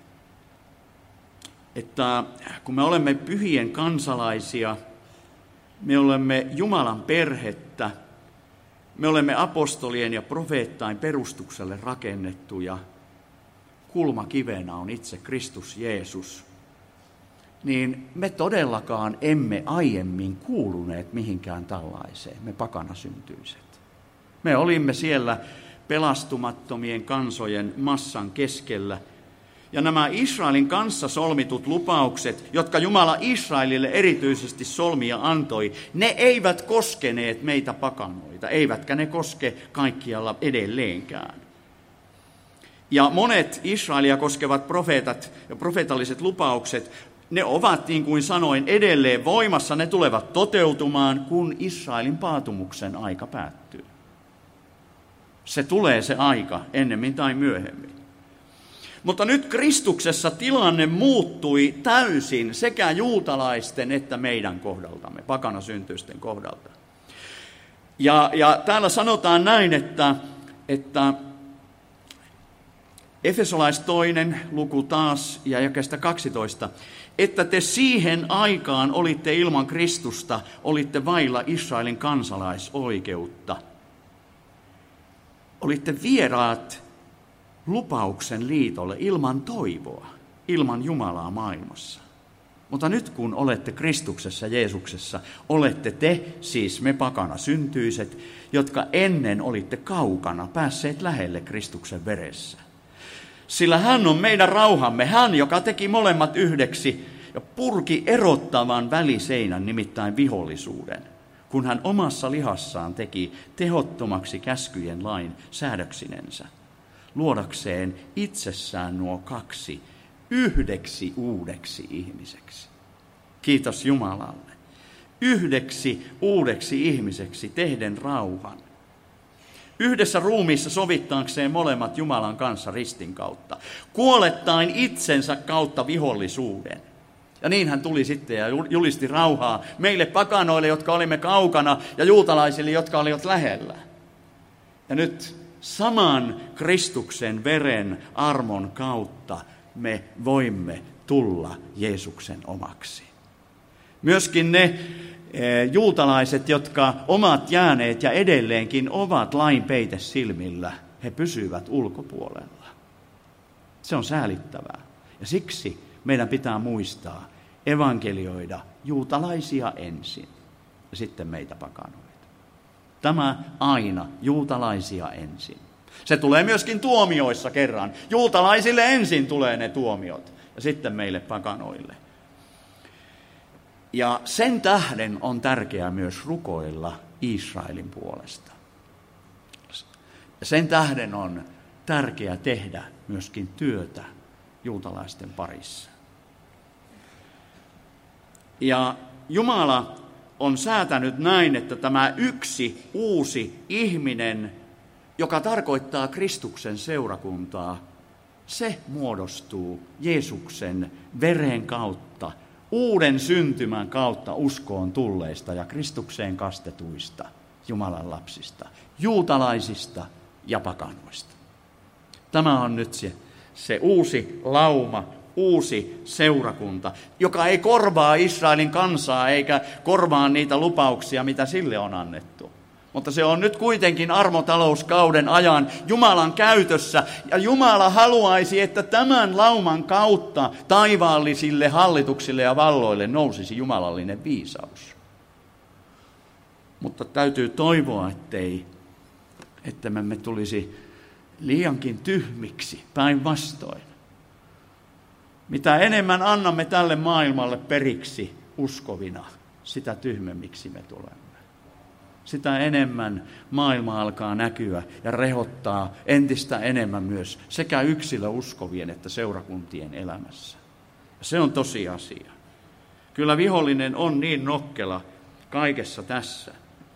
S1: että kun me olemme pyhien kansalaisia, me olemme Jumalan perhettä, me olemme apostolien ja profeettain perustukselle rakennettuja, kulmakivenä on itse Kristus Jeesus, niin me todellakaan emme aiemmin kuuluneet mihinkään tällaiseen, me pakanasyntyiset. Me olimme siellä pelastumattomien kansojen massan keskellä. Ja nämä Israelin kanssa solmitut lupaukset, jotka Jumala Israelille erityisesti solmia antoi, ne eivät koskeneet meitä pakanoita, eivätkä ne koske kaikkialla edelleenkään. Ja monet Israelia koskevat profeetat ja profeetalliset lupaukset, ne ovat, niin kuin sanoin, edelleen voimassa, ne tulevat toteutumaan, kun Israelin paatumuksen aika päättyy. Se tulee se aika, ennemmin tai myöhemmin. Mutta nyt Kristuksessa tilanne muuttui täysin sekä juutalaisten että meidän kohdaltamme, pakanasyntyisten kohdalta. Ja täällä sanotaan näin, että Efesolais 2. luku taas ja jakeesta 12, että te siihen aikaan olitte ilman Kristusta, olitte vailla Israelin kansalaisoikeutta. Olitte vieraat lupauksen liitolle ilman toivoa, ilman Jumalaa maailmassa. Mutta nyt kun olette Kristuksessa, Jeesuksessa, olette te, siis me pakanasyntyiset, jotka ennen olitte kaukana, päässeet lähelle Kristuksen veressä. Sillä hän on meidän rauhamme, hän, joka teki molemmat yhdeksi ja purki erottavan väliseinän, nimittäin vihollisuuden, kun hän omassa lihassaan teki tehottomaksi käskyjen lain säädöksinensä, luodakseen itsessään nuo kaksi yhdeksi uudeksi ihmiseksi. Kiitos Jumalalle. Yhdeksi uudeksi ihmiseksi tehden rauhan. Yhdessä ruumiissa sovittaakseen molemmat Jumalan kanssa ristin kautta, kuolettain itsensä kautta vihollisuuden. Ja niin hän tuli sitten ja julisti rauhaa meille pakanoille, jotka olimme kaukana, ja juutalaisille, jotka olivat lähellä. Ja nyt saman Kristuksen veren armon kautta me voimme tulla Jeesuksen omaksi. Myöskin ne juutalaiset, jotka ovat jääneet ja edelleenkin ovat lain peite silmillä, he pysyvät ulkopuolella. Se on säälittävää. Ja siksi meidän pitää muistaa evankelioida juutalaisia ensin ja sitten meitä pakanoita. Tämä aina juutalaisia ensin. Se tulee myöskin tuomioissa kerran. Juutalaisille ensin tulee ne tuomiot ja sitten meille pakanoille. Ja sen tähden on tärkeää myös rukoilla Israelin puolesta. Sen tähden on tärkeää tehdä myöskin työtä juutalaisten parissa. Ja Jumala on säätänyt näin, että tämä yksi uusi ihminen joka tarkoittaa Kristuksen seurakuntaa, se muodostuu Jeesuksen veren kautta, uuden syntymän kautta uskoon tulleista ja Kristukseen kastetuista Jumalan lapsista, juutalaisista ja pakanoista. Tämä on nyt se uusi lauma, uusi seurakunta, joka ei korvaa Israelin kansaa eikä korvaa niitä lupauksia, mitä sille on annettu. Mutta se on nyt kuitenkin armotalouskauden ajan Jumalan käytössä, ja Jumala haluaisi, että tämän lauman kautta taivaallisille hallituksille ja valloille nousisi jumalallinen viisaus. Mutta täytyy toivoa, että me tulisi liiankin tyhmiksi, päinvastoin. Mitä enemmän annamme tälle maailmalle periksi uskovina, sitä tyhmemmiksi me tulemme. Sitä enemmän maailma alkaa näkyä ja rehottaa entistä enemmän myös sekä yksilöuskovien että seurakuntien elämässä. Ja se on tosiasia. Kyllä vihollinen on niin nokkela kaikessa tässä.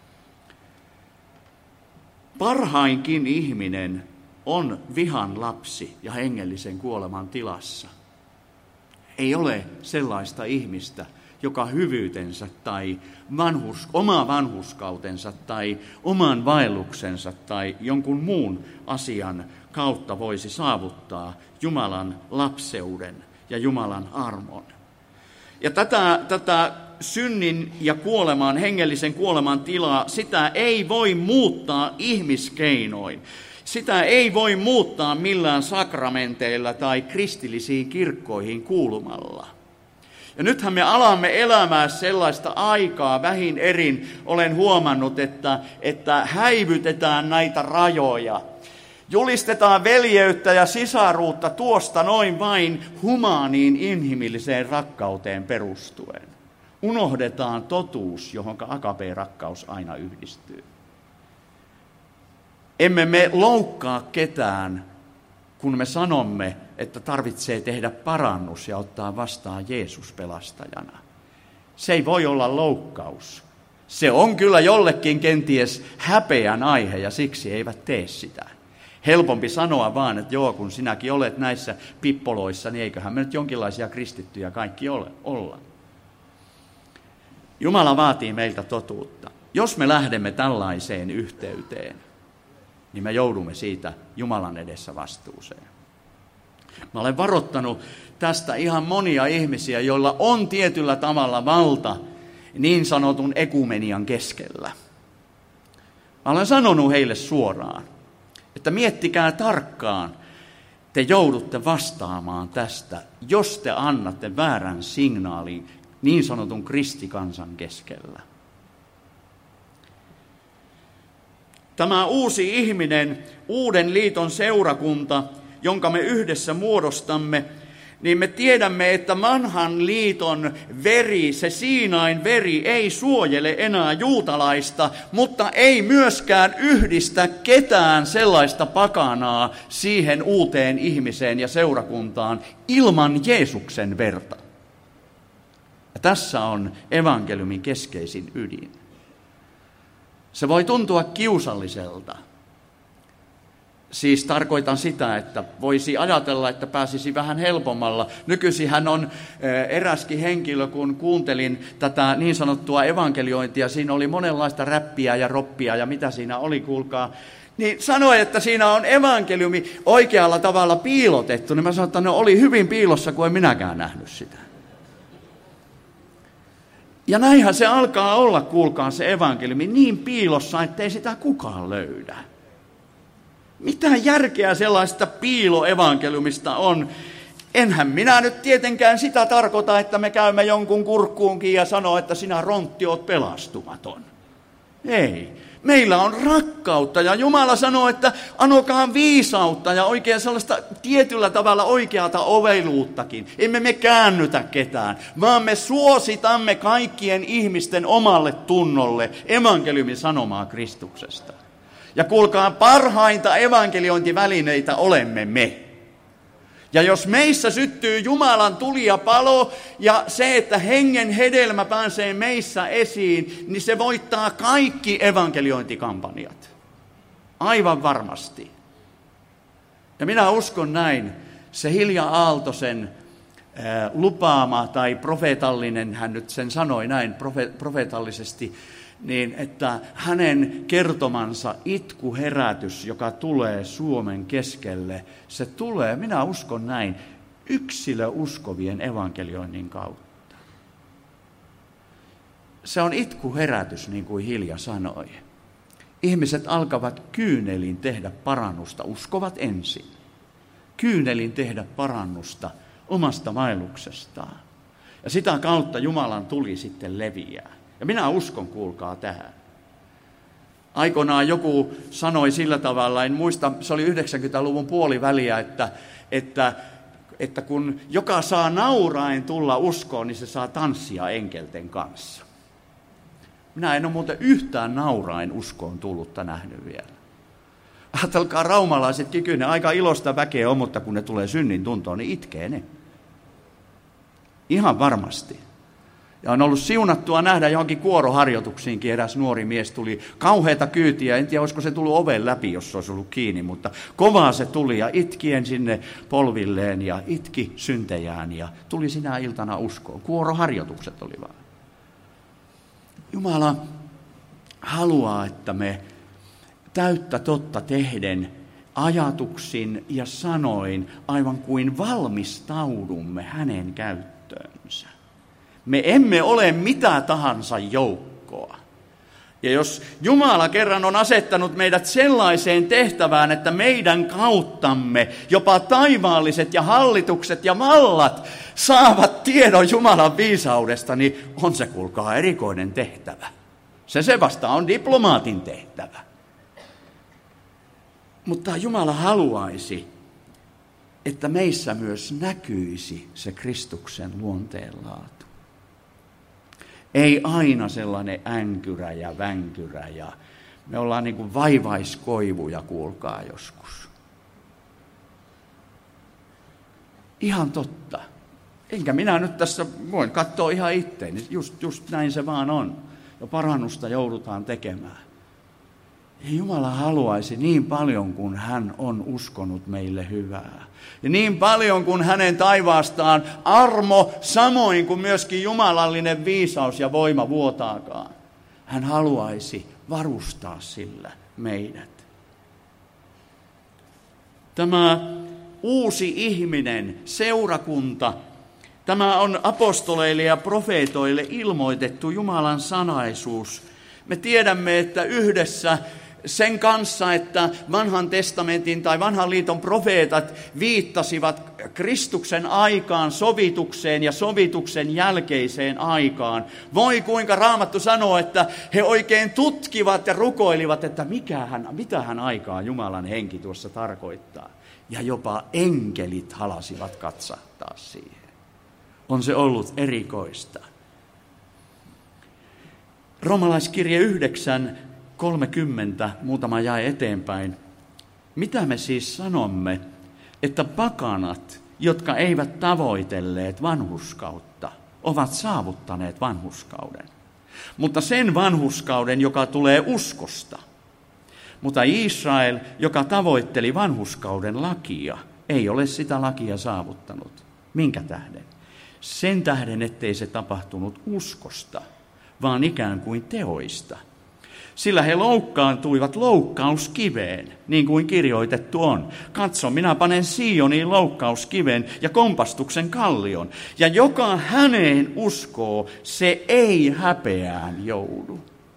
S1: Parhainkin ihminen on vihan lapsi ja hengellisen kuoleman tilassa. Ei ole sellaista ihmistä, joka hyvyytensä tai oma vanhurskautensa tai oman vaelluksensa tai jonkun muun asian kautta voisi saavuttaa Jumalan lapseuden ja Jumalan armon. Ja tätä synnin ja kuoleman, hengellisen kuoleman tilaa, sitä ei voi muuttaa ihmiskeinoin. Sitä ei voi muuttaa millään sakramenteilla tai kristillisiin kirkkoihin kuulumalla. Ja nythän me alamme elämään sellaista aikaa vähin erin. Olen huomannut, että häivytetään näitä rajoja. Julistetaan veljeyttä ja sisaruutta tuosta noin vain humaaniin inhimilliseen rakkauteen perustuen. Unohdetaan totuus, johon agape-rakkaus aina yhdistyy. Emme me loukkaa ketään, kun me sanomme, että tarvitsee tehdä parannus ja ottaa vastaan Jeesus pelastajana. Se ei voi olla loukkaus. Se on kyllä jollekin kenties häpeän aihe ja siksi eivät tee sitä. Helpompi sanoa vaan, että joo, kun sinäkin olet näissä pippoloissa, niin eiköhän me nyt jonkinlaisia kristittyjä kaikki olla. Jumala vaatii meiltä totuutta. Jos me lähdemme tällaiseen yhteyteen, niin me joudumme siitä Jumalan edessä vastuuseen. Mä olen varoittanut tästä ihan monia ihmisiä, joilla on tietyllä tavalla valta niin sanotun ekumenian keskellä. Mä olen sanonut heille suoraan, että miettikää tarkkaan, te joudutte vastaamaan tästä, jos te annatte väärän signaalin niin sanotun kristikansan keskellä. Tämä uusi ihminen, uuden liiton seurakunta, jonka me yhdessä muodostamme, niin me tiedämme, että vanhan liiton veri, se Siinain veri, ei suojele enää juutalaista, mutta ei myöskään yhdistä ketään sellaista pakanaa siihen uuteen ihmiseen ja seurakuntaan ilman Jeesuksen verta. Ja tässä on evankeliumin keskeisin ydin. Se voi tuntua kiusalliselta. Siis tarkoitan sitä, että voisi ajatella, että pääsisi vähän helpommalla. Nykyisinhän on eräskin henkilö, kun kuuntelin tätä niin sanottua evankeliointia, siinä oli monenlaista räppiä ja roppia ja mitä siinä oli, kuulkaa, niin sanoi, että siinä on evankeliumi oikealla tavalla piilotettu. Niin mä sanoin, että ne oli hyvin piilossa, kun en minäkään nähnyt sitä. Ja näinhän se alkaa olla, kuulkaa, se evankeliumi niin piilossa, ettei sitä kukaan löydä. Mitä järkeä sellaista piiloevankeliumista on? Enhän minä nyt tietenkään sitä tarkoita, että me käymme jonkun kurkkuunkin ja sanoo, että sinä rontti oot pelastumaton. Ei. Meillä on rakkautta ja Jumala sanoo, että anokaa viisautta ja oikein sellaista tietyllä tavalla oikeata oveluuttakin. Emme me käännytä ketään, vaan me suositamme kaikkien ihmisten omalle tunnolle evankeliumin sanomaa Kristuksesta. Ja kuulkaa, parhainta evankeliointivälineitä olemme me. Ja jos meissä syttyy Jumalan tuli ja palo ja se, että hengen hedelmä pääsee meissä esiin, niin se voittaa kaikki evankeliointikampanjat. Aivan varmasti. Ja minä uskon näin. Se Hilja Aaltosen lupaama tai profeetallinen, hän nyt sen sanoi näin profeetallisesti, niin että hänen kertomansa itkuherätys, joka tulee Suomen keskelle, se tulee, minä uskon näin, yksilöuskovien evankelioinnin kautta. Se on itkuherätys, niin kuin Hilja sanoi. Ihmiset alkavat kyynelin tehdä parannusta, uskovat ensin. Kyynelin tehdä parannusta omasta vaelluksestaan. Ja sitä kautta Jumalan tuli sitten leviää. Ja minä uskon, kuulkaa tähän. Aikoinaan joku sanoi sillä tavalla, en muista, se oli 90-luvun puoliväliä, että kun joka saa nauraen tulla uskoon, niin se saa tanssia enkelten kanssa. Minä en ole muuten yhtään nauraen uskoon tullutta nähnyt vielä. Ajatelkaa raumalaiset Kikynen, aika ilosta väkeä on, mutta kun ne tulee synnin tuntoon, niin itkee ne. Ihan varmasti. Ja on ollut siunattua nähdä johonkin kuoroharjoituksiinkin, eräs nuori mies tuli kauheata kyytiä, en tiedä olisiko se tullut oven läpi, jos se olisi ollut kiinni, mutta kovaa se tuli ja itkien sinne polvilleen ja itki syntejään ja tuli sinä iltana uskoon. Kuoroharjoitukset oli vaan. Jumala haluaa, että me täyttä totta tehden ajatuksin ja sanoin aivan kuin valmistaudumme hänen käyttöönsä. Me emme ole mitä tahansa joukkoa. Ja jos Jumala kerran on asettanut meidät sellaiseen tehtävään, että meidän kauttamme jopa taivaalliset ja hallitukset ja vallat saavat tiedon Jumalan viisaudesta, niin on se kuulkaa erikoinen tehtävä. Se vasta on diplomaatin tehtävä. Mutta Jumala haluaisi, että meissä myös näkyisi se Kristuksen luonteenlaatu. Ei aina sellainen änkyrä ja vänkyrä ja me ollaan niin kuin vaivaiskoivuja, kuulkaa joskus. Ihan totta. Enkä minä nyt tässä voin katsoa ihan itteeni, just näin se vaan on. Ja parannusta joudutaan tekemään. Ja Jumala haluaisi niin paljon, kun hän on uskonut meille hyvää. Ja niin paljon, kun hänen taivaastaan armo, samoin kuin myöskin jumalallinen viisaus ja voima vuotaakaan. Hän haluaisi varustaa sillä meidät. Tämä uusi ihminen, seurakunta, tämä on apostoleille ja profeetoille ilmoitettu Jumalan sanaisuus. Me tiedämme, että yhdessä sen kanssa, että vanhan testamentin tai vanhan liiton profeetat viittasivat Kristuksen aikaan, sovitukseen ja sovituksen jälkeiseen aikaan. Voi kuinka Raamattu sanoo, että he oikein tutkivat ja rukoilivat, että mitähän aikaa Jumalan henki tuossa tarkoittaa. Ja jopa enkelit halasivat katsahtaa siihen. On se ollut erikoista. Roomalaiskirje 9:30, muutama jae eteenpäin. Mitä me siis sanomme, että pakanat, jotka eivät tavoitelleet vanhurskautta, ovat saavuttaneet vanhurskauden. Mutta sen vanhurskauden, joka tulee uskosta. Mutta Israel, joka tavoitteli vanhurskauden lakia, ei ole sitä lakia saavuttanut. Minkä tähden? Sen tähden, ettei se tapahtunut uskosta, vaan ikään kuin teoista. Sillä he loukkaantuivat loukkauskiveen, niin kuin kirjoitettu on. Katso, minä panen Sioniin loukkauskiven ja kompastuksen kallion. Ja joka häneen uskoo, se ei häpeään joudu.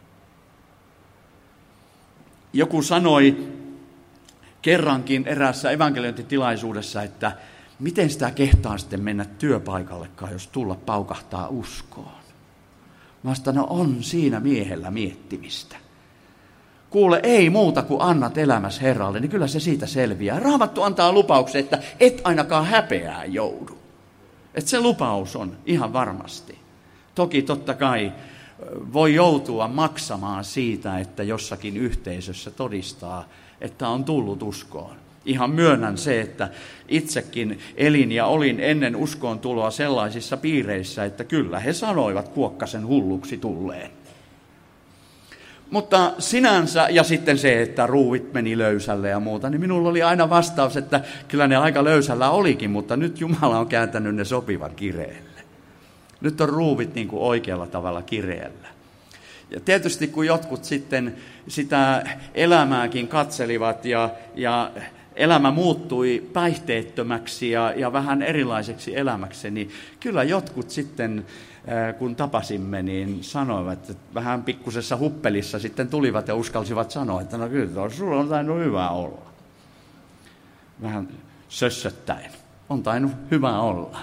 S1: Joku sanoi kerrankin eräässä evankeliointitilaisuudessa, että miten sitä kehtaa sitten mennä työpaikallekaan, jos tulla paukahtaa uskoon. Mä vastaan, no on siinä miehellä miettimistä. Kuule, ei muuta kuin annat elämässä Herralle, niin kyllä se siitä selviää. Raamattu antaa lupauksen, että et ainakaan häpeää joudu. Että se lupaus on ihan varmasti. Toki totta kai voi joutua maksamaan siitä, että jossakin yhteisössä todistaa, että on tullut uskoon. Ihan myönnän se, että itsekin elin ja olin ennen uskoon tuloa sellaisissa piireissä, että kyllä he sanoivat Kuokkasen hulluksi tulleen. Mutta sinänsä, ja sitten se, että ruuvit meni löysälle ja muuta, niin minulla oli aina vastaus, että kyllä ne aika löysällä olikin, mutta nyt Jumala on kääntänyt ne sopivan kireelle. Nyt on ruuvit niin kuin oikealla tavalla kireellä. Ja tietysti kun jotkut sitten sitä elämääkin katselivat ja elämä muuttui päihteettömäksi ja vähän erilaiseksi elämäksi, niin kyllä jotkut sitten, kun tapasimme, niin sanoivat, että vähän pikkusessa huppelissa sitten tulivat ja uskalsivat sanoa, että no kyllä, sulla on tainnut hyvä olla. Vähän sössöttäen. On tainnut hyvä olla.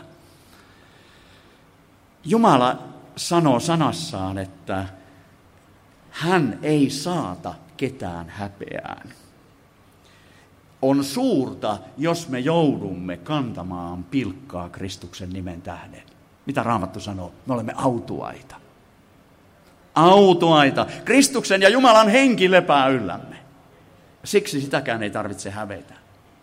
S1: Jumala sanoo sanassaan, että hän ei saata ketään häpeään. On suurta, jos me joudumme kantamaan pilkkaa Kristuksen nimen tähden. Mitä Raamattu sanoo? Me olemme autuaita. Autuaita. Kristuksen ja Jumalan henki lepää yllämme. Siksi sitäkään ei tarvitse hävetä.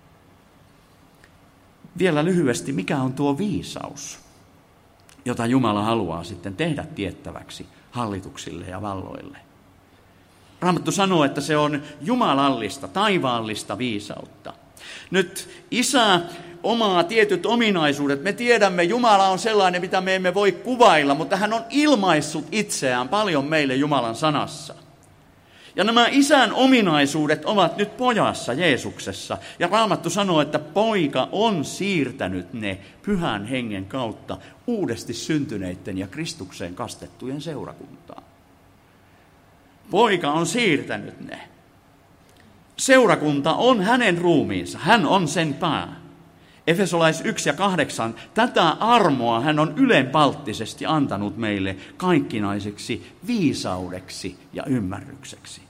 S1: Vielä lyhyesti, mikä on tuo viisaus, jota Jumala haluaa sitten tehdä tiettäväksi hallituksille ja valloille? Raamattu sanoo, että se on jumalallista, taivaallista viisautta. Nyt Isä omaa tietyt ominaisuudet. Me tiedämme, Jumala on sellainen, mitä me emme voi kuvailla, mutta hän on ilmaissut itseään paljon meille Jumalan sanassa. Ja nämä Isän ominaisuudet ovat nyt pojassa Jeesuksessa. Ja Raamattu sanoo, että poika on siirtänyt ne Pyhän Hengen kautta uudesti syntyneiden ja Kristukseen kastettujen seurakuntaan. Poika on siirtänyt ne. Seurakunta on hänen ruumiinsa. Hän on sen pää. Efesolais 1 ja 8. Tätä armoa hän on ylenpalttisesti antanut meille kaikkinaiseksi viisaudeksi ja ymmärrykseksi.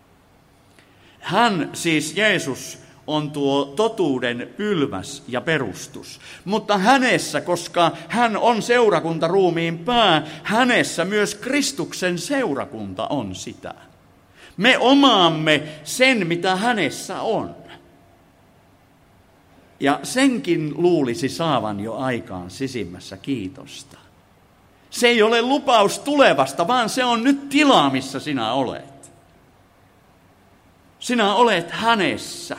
S1: Hän, siis Jeesus, on tuo totuuden pylväs ja perustus. Mutta hänessä, koska hän on seurakuntaruumiin pää, hänessä myös Kristuksen seurakunta on sitä. Me omaamme sen, mitä hänessä on. Ja senkin luulisi saavan jo aikaan sisimmässä kiitosta. Se ei ole lupaus tulevasta, vaan se on nyt tilaa, missä sinä olet. Sinä olet hänessä.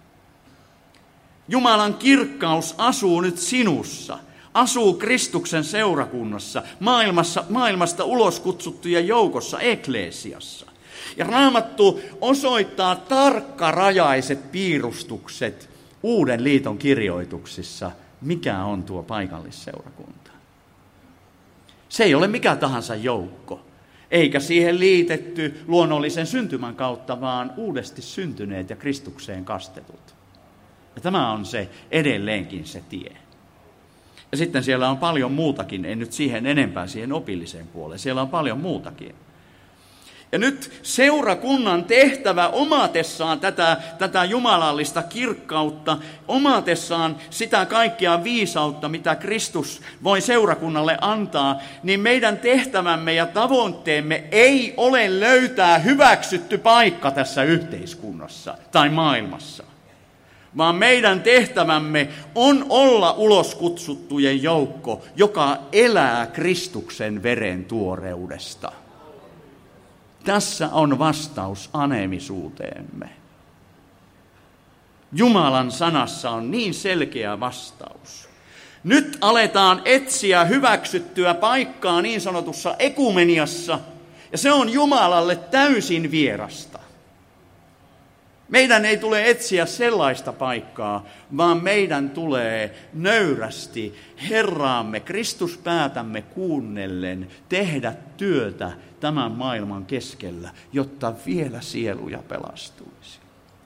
S1: Jumalan kirkkaus asuu nyt sinussa, asuu Kristuksen seurakunnassa, maailmasta ulos kutsuttujen joukossa, ekleesiassa. Ja Raamattu osoittaa tarkkarajaiset piirustukset Uuden liiton kirjoituksissa, mikä on tuo paikallisseurakunta. Se ei ole mikä tahansa joukko, eikä siihen liitetty luonnollisen syntymän kautta, vaan uudesti syntyneet ja Kristukseen kastetut. Ja tämä on se edelleenkin se tie. Ja sitten siellä on paljon muutakin, en nyt siihen enempää siihen opilliseen puoleen, siellä on paljon muutakin. Ja nyt seurakunnan tehtävä omatessaan tätä jumalallista kirkkautta, omatessaan sitä kaikkea viisautta, mitä Kristus voi seurakunnalle antaa, niin meidän tehtävämme ja tavoitteemme ei ole löytää hyväksytty paikka tässä yhteiskunnassa tai maailmassa, vaan meidän tehtävämme on olla uloskutsuttujen joukko, joka elää Kristuksen veren tuoreudesta. Tässä on vastaus aneemisuuteemme. Jumalan sanassa on niin selkeä vastaus. Nyt aletaan etsiä hyväksyttyä paikkaa niin sanotussa ekumeniassa, ja se on Jumalalle täysin vierasta. Meidän ei tule etsiä sellaista paikkaa, vaan meidän tulee nöyrästi Herraamme, Kristuspäätämme kuunnellen tehdä työtä tämän maailman keskellä, jotta vielä sieluja pelastuisi.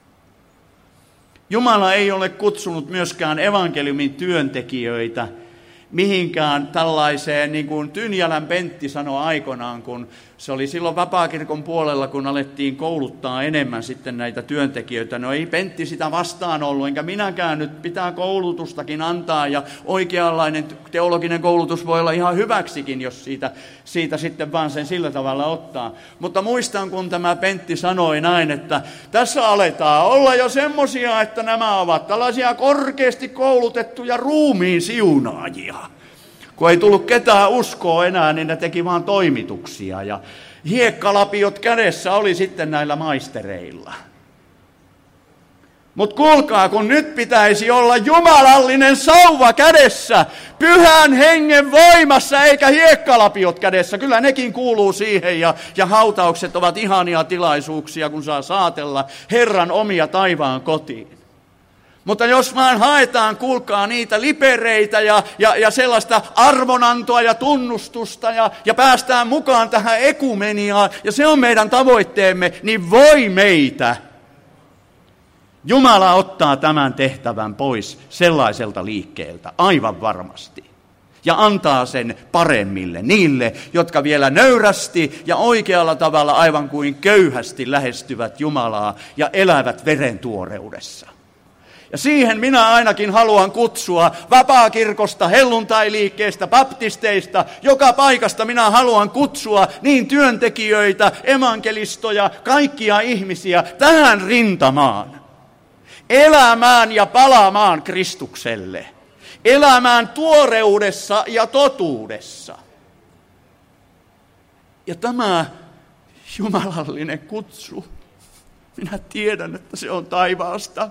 S1: Jumala ei ole kutsunut myöskään evankeliumin työntekijöitä mihinkään tällaiseen, niin kuin Tynjälän Pentti sanoi aikoinaan, kun se oli silloin vapaakirkon puolella, kun alettiin kouluttaa enemmän sitten näitä työntekijöitä. No ei Pentti sitä vastaan ollut, enkä minäkään, nyt pitää koulutustakin antaa, ja oikeanlainen teologinen koulutus voi olla ihan hyväksikin, jos siitä sitten vaan sen sillä tavalla ottaa. Mutta muistan, kun tämä Pentti sanoi näin, että tässä aletaan olla jo semmoisia, että nämä ovat tällaisia korkeasti koulutettuja ruumiin siunaajia. Kun ei tullut ketään uskoa enää, niin ne teki vaan toimituksia. Ja hiekkalapiot kädessä oli sitten näillä maistereilla. Mutta kuulkaa, kun nyt pitäisi olla jumalallinen sauva kädessä, pyhän hengen voimassa, eikä hiekkalapiot kädessä. Kyllä nekin kuuluu siihen, ja hautaukset ovat ihania tilaisuuksia, kun saa saatella Herran omia taivaan kotiin. Mutta jos vaan haetaan, kuulkaa, niitä lipereitä ja sellaista arvonantoa ja tunnustusta ja päästään mukaan tähän ekumeniaan, ja se on meidän tavoitteemme, niin voi meitä. Jumala ottaa tämän tehtävän pois sellaiselta liikkeeltä, aivan varmasti. Ja antaa sen paremmille, niille, jotka vielä nöyrästi ja oikealla tavalla aivan kuin köyhästi lähestyvät Jumalaa ja elävät verentuoreudessa. Ja siihen minä ainakin haluan kutsua vapaakirkosta, helluntailiikkeestä, baptisteista, joka paikasta minä haluan kutsua niin työntekijöitä, evankelistoja, kaikkia ihmisiä tähän rintamaan. Elämään ja palaamaan Kristukselle. Elämään tuoreudessa ja totuudessa. Ja tämä jumalallinen kutsu, minä tiedän, että se on taivaasta.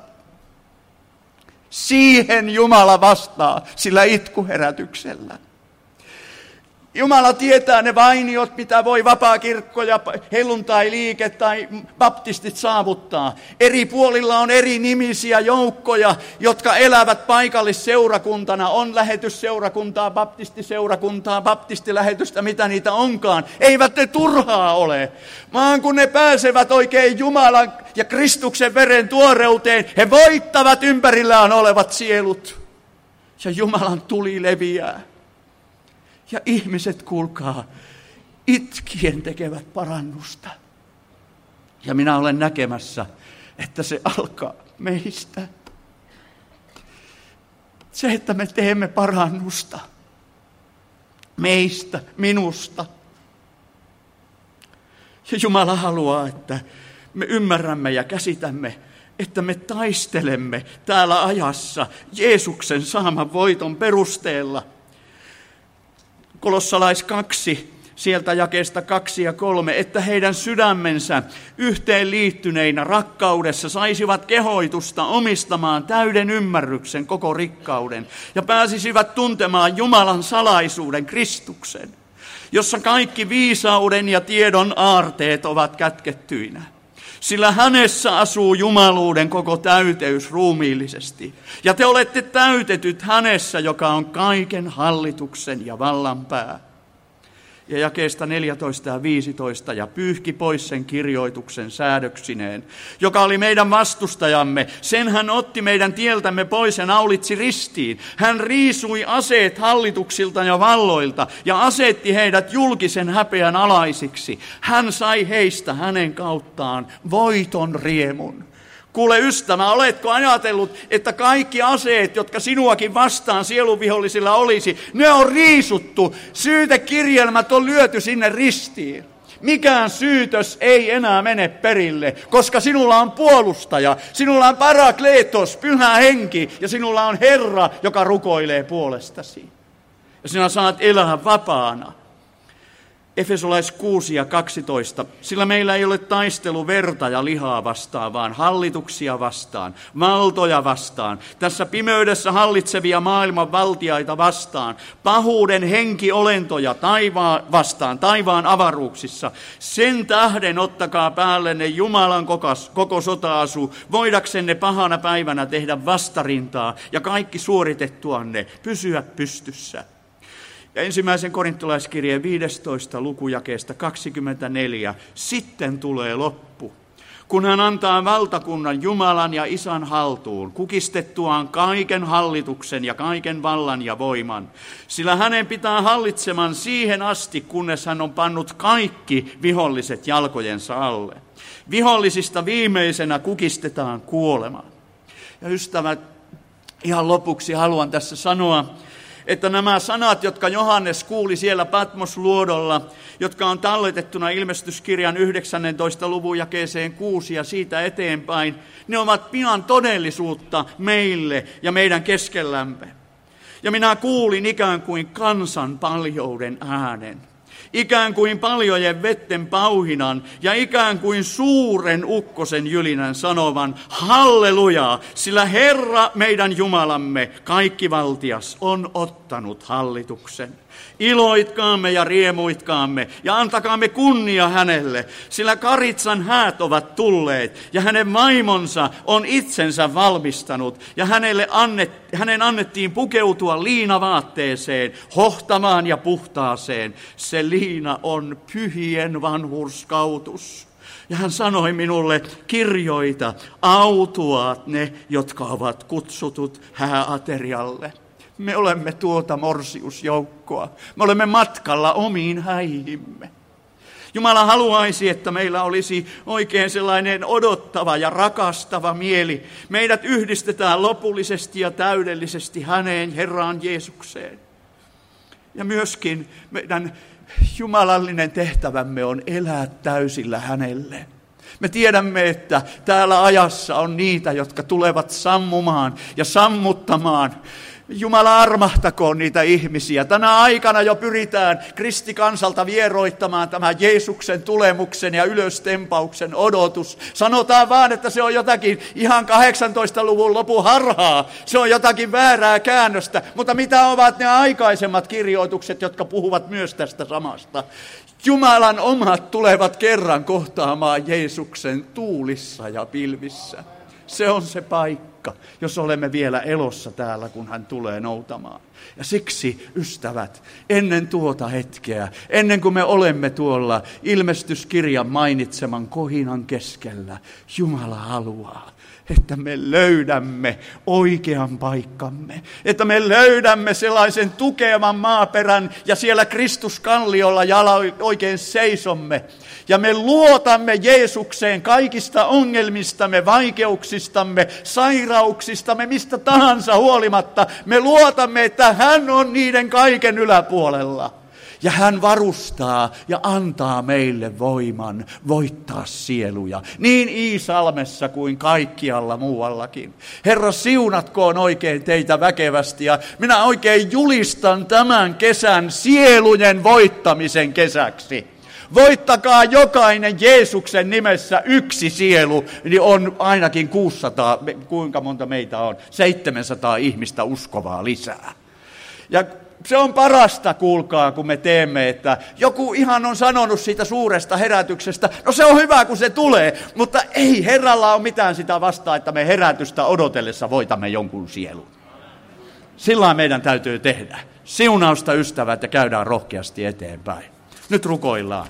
S1: Siihen Jumala vastaa sillä itkuherätyksellä. Jumala tietää ne vainiot, mitä voi vapaakirkko ja helluntailiike tai baptistit saavuttaa. Eri puolilla on eri nimisiä joukkoja, jotka elävät paikallisseurakuntana. On lähetysseurakuntaa, baptistiseurakuntaa, baptistilähetystä, mitä niitä onkaan. Eivät ne turhaa ole, vaan kun ne pääsevät oikein Jumalan ja Kristuksen veren tuoreuteen, he voittavat ympärillään olevat sielut. Ja Jumalan tuli leviää. Ja ihmiset, kuulkaa, itkien tekevät parannusta. Ja minä olen näkemässä, että se alkaa meistä. Se, että me teemme parannusta. Meistä, minusta. Ja Jumala haluaa, että me ymmärrämme ja käsitämme, että me taistelemme täällä ajassa Jeesuksen saaman voiton perusteella. Kolossalais 2, sieltä jakeesta 2 ja 3, että heidän sydämensä yhteen liittyneinä rakkaudessa saisivat kehoitusta omistamaan täyden ymmärryksen koko rikkauden ja pääsisivät tuntemaan Jumalan salaisuuden Kristuksen, jossa kaikki viisauden ja tiedon aarteet ovat kätkettyinä. Sillä hänessä asuu jumaluuden koko täyteys ruumiillisesti. Ja te olette täytetyt hänessä, joka on kaiken hallituksen ja vallan pää. Ja jakeesta 14 ja 15, ja pyyhki pois sen kirjoituksen säädöksineen, joka oli meidän vastustajamme. Sen hän otti meidän tieltämme pois ja naulitsi ristiin. Hän riisui aseet hallituksilta ja valloilta ja asetti heidät julkisen häpeän alaisiksi. Hän sai heistä hänen kauttaan voiton riemun. Kuule ystävä, oletko ajatellut, että kaikki aseet, jotka sinuakin vastaan sielunvihollisilla olisi, ne on riisuttu, syytekirjelmät on lyöty sinne ristiin. Mikään syytös ei enää mene perille, koska sinulla on puolustaja, sinulla on parakleetos, pyhä henki, ja sinulla on Herra, joka rukoilee puolestasi. Ja sinä saat elää vapaana. Efesolais 6 ja 12, sillä meillä ei ole taistelu verta ja lihaa vastaan, vaan hallituksia vastaan, valtoja vastaan, tässä pimeydessä hallitsevia maailman valtiaita vastaan, pahuuden henkiolentoja vastaan, taivaan avaruuksissa. Sen tähden ottakaa päällenne Jumalan koko sota-asu, voidaksenne pahana päivänä tehdä vastarintaa ja kaikki suoritettuanne pysyä pystyssä. Ja 1. korintolaiskirjeen 15. lukujakeesta 24. Sitten tulee loppu, kun hän antaa valtakunnan Jumalan ja Isän haltuun, kukistettuaan kaiken hallituksen ja kaiken vallan ja voiman. Sillä hänen pitää hallitseman siihen asti, kunnes hän on pannut kaikki viholliset jalkojensa alle. Vihollisista viimeisenä kukistetaan kuolema. Ja ystävät, ihan lopuksi haluan tässä sanoa, että nämä sanat, jotka Johannes kuuli siellä Patmos-luodolla, jotka on talletettuna ilmestyskirjan 19. luvun jakeeseen 6 ja siitä eteenpäin, ne ovat pian todellisuutta meille ja meidän keskellämme. Ja minä kuulin ikään kuin kansan paljouden äänen, ikään kuin paljojen vetten pauhinan ja ikään kuin suuren ukkosen jylinän sanovan, halleluja, sillä Herra meidän Jumalamme, kaikkivaltias, on ottanut hallituksen. Iloitkaamme ja riemuitkaamme ja antakaamme kunnia hänelle, sillä Karitsan häät ovat tulleet ja hänen vaimonsa on itsensä valmistanut ja hänen annettiin pukeutua liinavaatteeseen, hohtamaan ja puhtaaseen. Se liina on pyhien vanhurskautus. Ja hän sanoi minulle, kirjoita, autuaat ne, jotka ovat kutsutut hääaterialle. Me olemme tuota morsiusjoukkoa. Me olemme matkalla omiin häihimme. Jumala haluaisi, että meillä olisi oikein sellainen odottava ja rakastava mieli. Meidät yhdistetään lopullisesti ja täydellisesti häneen, Herraan Jeesukseen. Ja myöskin meidän jumalallinen tehtävämme on elää täysillä hänelle. Me tiedämme, että täällä ajassa on niitä, jotka tulevat sammumaan ja sammuttamaan. Jumala armahtakoon niitä ihmisiä. Tänä aikana jo pyritään kristikansalta vieroittamaan tämä Jeesuksen tulemuksen ja ylöstempauksen odotus. Sanotaan vaan, että se on jotakin ihan 18-luvun lopun harhaa. Se on jotakin väärää käännöstä. Mutta mitä ovat ne aikaisemmat kirjoitukset, jotka puhuvat myös tästä samasta? Jumalan omat tulevat kerran kohtaamaan Jeesuksen tuulissa ja pilvissä. Se on se paikka, jos olemme vielä elossa täällä, kun hän tulee noutamaan. Ja siksi, ystävät, ennen tuota hetkeä, ennen kuin me olemme tuolla ilmestyskirjan mainitseman kohinan keskellä, Jumala haluaa, että me löydämme oikean paikkamme. Että me löydämme sellaisen tukevan maaperän ja siellä Kristuskalliolla oikein seisomme. Ja me luotamme Jeesukseen kaikista ongelmistamme, vaikeuksistamme, sairauksistamme, mistä tahansa huolimatta. Me luotamme, että hän on niiden kaiken yläpuolella. Ja hän varustaa ja antaa meille voiman voittaa sieluja, niin Iisalmessa kuin kaikkialla muuallakin. Herra, siunatkoon oikein teitä väkevästi ja minä oikein julistan tämän kesän sielujen voittamisen kesäksi. Voittakaa jokainen Jeesuksen nimessä yksi sielu, niin on ainakin 600, kuinka monta meitä on, 700 ihmistä uskovaa lisää. Ja se on parasta, kuulkaa, kun me teemme, että joku ihan on sanonut siitä suuresta herätyksestä. No se on hyvä, kun se tulee, mutta ei Herralla ole mitään sitä vastaan, että me herätystä odotellessa voitamme jonkun sielun. Sillä meidän täytyy tehdä. Siunausta, ystävät, ja käydään rohkeasti eteenpäin. Nyt rukoillaan.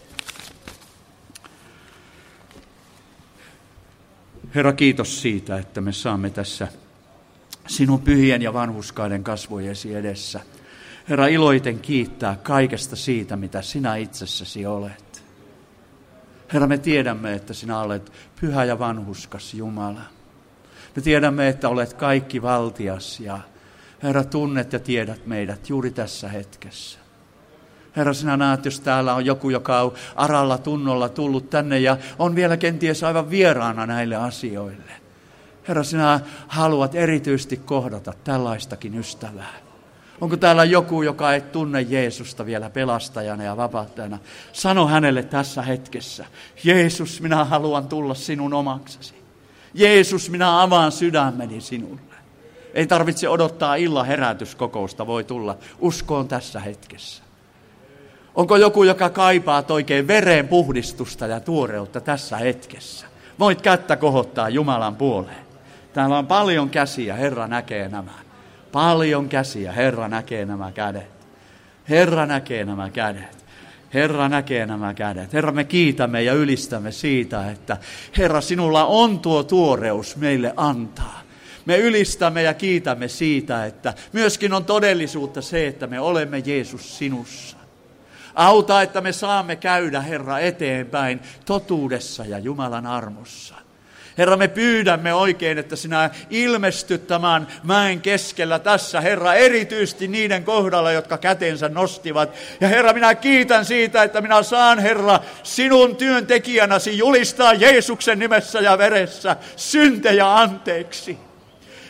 S1: Herra, kiitos siitä, että me saamme tässä sinun pyhien ja vanhurskaiden kasvojesi edessä. Herra, iloiten kiittää kaikesta siitä, mitä sinä itsessäsi olet. Herra, me tiedämme, että sinä olet pyhä ja vanhurskas Jumala. Me tiedämme, että olet kaikki valtias ja Herra, tunnet ja tiedät meidät juuri tässä hetkessä. Herra, sinä näet, jos täällä on joku, joka on aralla tunnolla tullut tänne ja on vielä kenties aivan vieraana näille asioille. Herra, sinä haluat erityisesti kohdata tällaistakin ystävää. Onko täällä joku, joka ei tunne Jeesusta vielä pelastajana ja vapahtajana? Sano hänelle tässä hetkessä, Jeesus, minä haluan tulla sinun omaksesi. Jeesus, minä avaan sydämeni sinulle. Ei tarvitse odottaa illan herätyskokousta, voi tulla uskoon tässä hetkessä. Onko joku, joka kaipaa oikein veren puhdistusta ja tuoreutta tässä hetkessä? Voit kättä kohottaa Jumalan puoleen. Täällä on paljon käsiä, Herra näkee nämä. Paljon käsiä, Herra näkee nämä kädet. Herra näkee nämä kädet. Herra näkee nämä kädet. Herra, me kiitämme ja ylistämme siitä, että Herra, sinulla on tuo tuoreus meille antaa. Me ylistämme ja kiitämme siitä, että myöskin on todellisuutta se, että me olemme Jeesus sinussa. Auta, että me saamme käydä, Herra, eteenpäin totuudessa ja Jumalan armossa. Herra, me pyydämme oikein, että sinä ilmestyt tämän mäen keskellä tässä, Herra, erityisesti niiden kohdalla, jotka kätensä nostivat. Ja Herra, minä kiitän siitä, että minä saan, Herra, sinun työntekijänäsi julistaa Jeesuksen nimessä ja veressä syntejä anteeksi.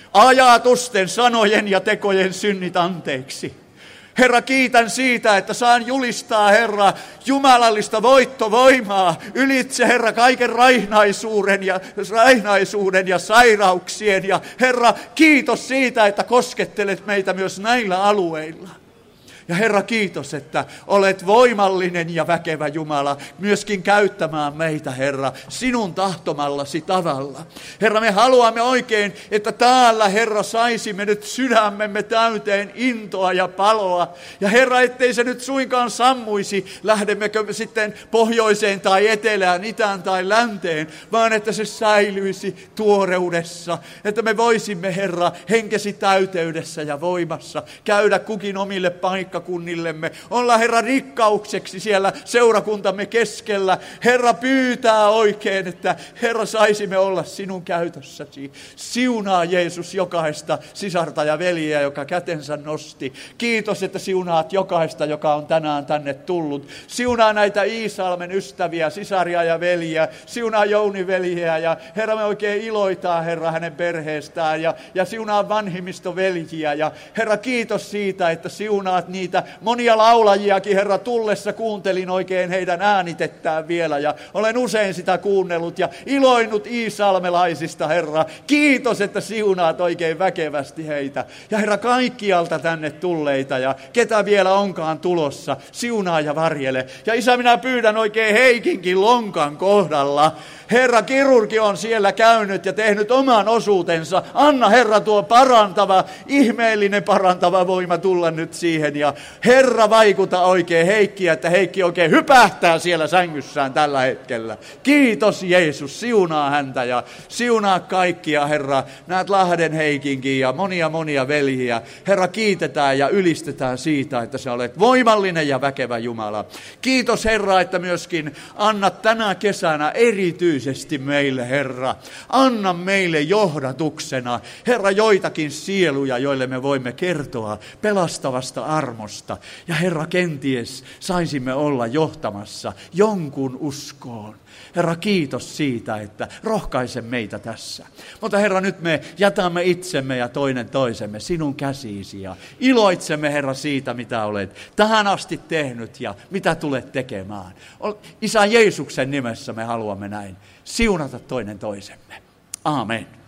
S1: ajatusten, sanojen ja tekojen synnit anteeksi. Herra, kiitän siitä, että saan julistaa, Herra, jumalallista voittovoimaa ylitse, Herra, kaiken raihnaisuuden ja sairauksien. Ja Herra, kiitos siitä, että koskettelet meitä myös näillä alueilla. Ja Herra, kiitos, että olet voimallinen ja väkevä Jumala myöskin käyttämään meitä, Herra, sinun tahtomallasi tavalla. Herra, me haluamme oikein, että täällä, Herra, saisimme nyt sydämemme täyteen intoa ja paloa. Ja Herra, ettei se nyt suinkaan sammuisi, lähdemmekö me sitten pohjoiseen tai etelään, itään tai länteen, vaan että se säilyisi tuoreudessa. Että me voisimme, Herra, henkesi täyteydessä ja voimassa käydä kukin omille paikkakunnillemme. Olla, Herra, rikkaukseksi siellä seurakuntamme keskellä. Herra, pyytää oikein, että Herra, saisimme olla sinun käytössäsi. Siunaa, Jeesus, jokaista sisarta ja veljeä, joka kätensä nosti. Kiitos, että siunaat jokaista, joka on tänään tänne tullut. Siunaa näitä Iisalmen ystäviä, sisaria ja veljiä. Siunaa Jouni veljeä ja Herra, me oikein iloitaan, Herra, hänen perheestään ja siunaa vanhimmistoveljiä. Ja Herra, kiitos siitä, että siunaat niitä monia laulajiakin, Herra, tullessa kuuntelin oikein heidän äänitettään vielä ja olen usein sitä kuunnellut ja iloinut iisalmelaisista, Herra. Kiitos, että siunaat oikein väkevästi heitä. Ja Herra, kaikkialta tänne tulleita ja ketä vielä onkaan tulossa, siunaa ja varjele. Ja Isä, minä pyydän oikein Heikinkin lonkan kohdalla. Herra, kirurgi on siellä käynyt ja tehnyt oman osuutensa. Anna, Herra, tuo parantava, ihmeellinen parantava voima tulla nyt siihen. Ja Herra, vaikuta oikein Heikkiä, että Heikki oikein hypähtää siellä sängyssään tällä hetkellä. Kiitos, Jeesus, siunaa häntä ja siunaa kaikkia, Herra. Näet Lahden Heikinkin ja monia veljiä. Herra, kiitetään ja ylistetään siitä, että sä olet voimallinen ja väkevä Jumala. Kiitos, Herra, että myöskin annat tänä kesänä erityisesti meille, Herra. Anna meille johdatuksena, Herra, joitakin sieluja, joille me voimme kertoa pelastavasta armosta. Ja Herra, kenties saisimme olla johtamassa jonkun uskoon. Herra, kiitos siitä, että rohkaise meitä tässä. Mutta Herra, nyt me jätämme itsemme ja toinen toisemme sinun käsiisi ja iloitsemme, Herra, siitä, mitä olet tähän asti tehnyt ja mitä tulet tekemään. Isä Jeesuksen nimessä me haluamme näin siunata toinen toisemme. Aamen.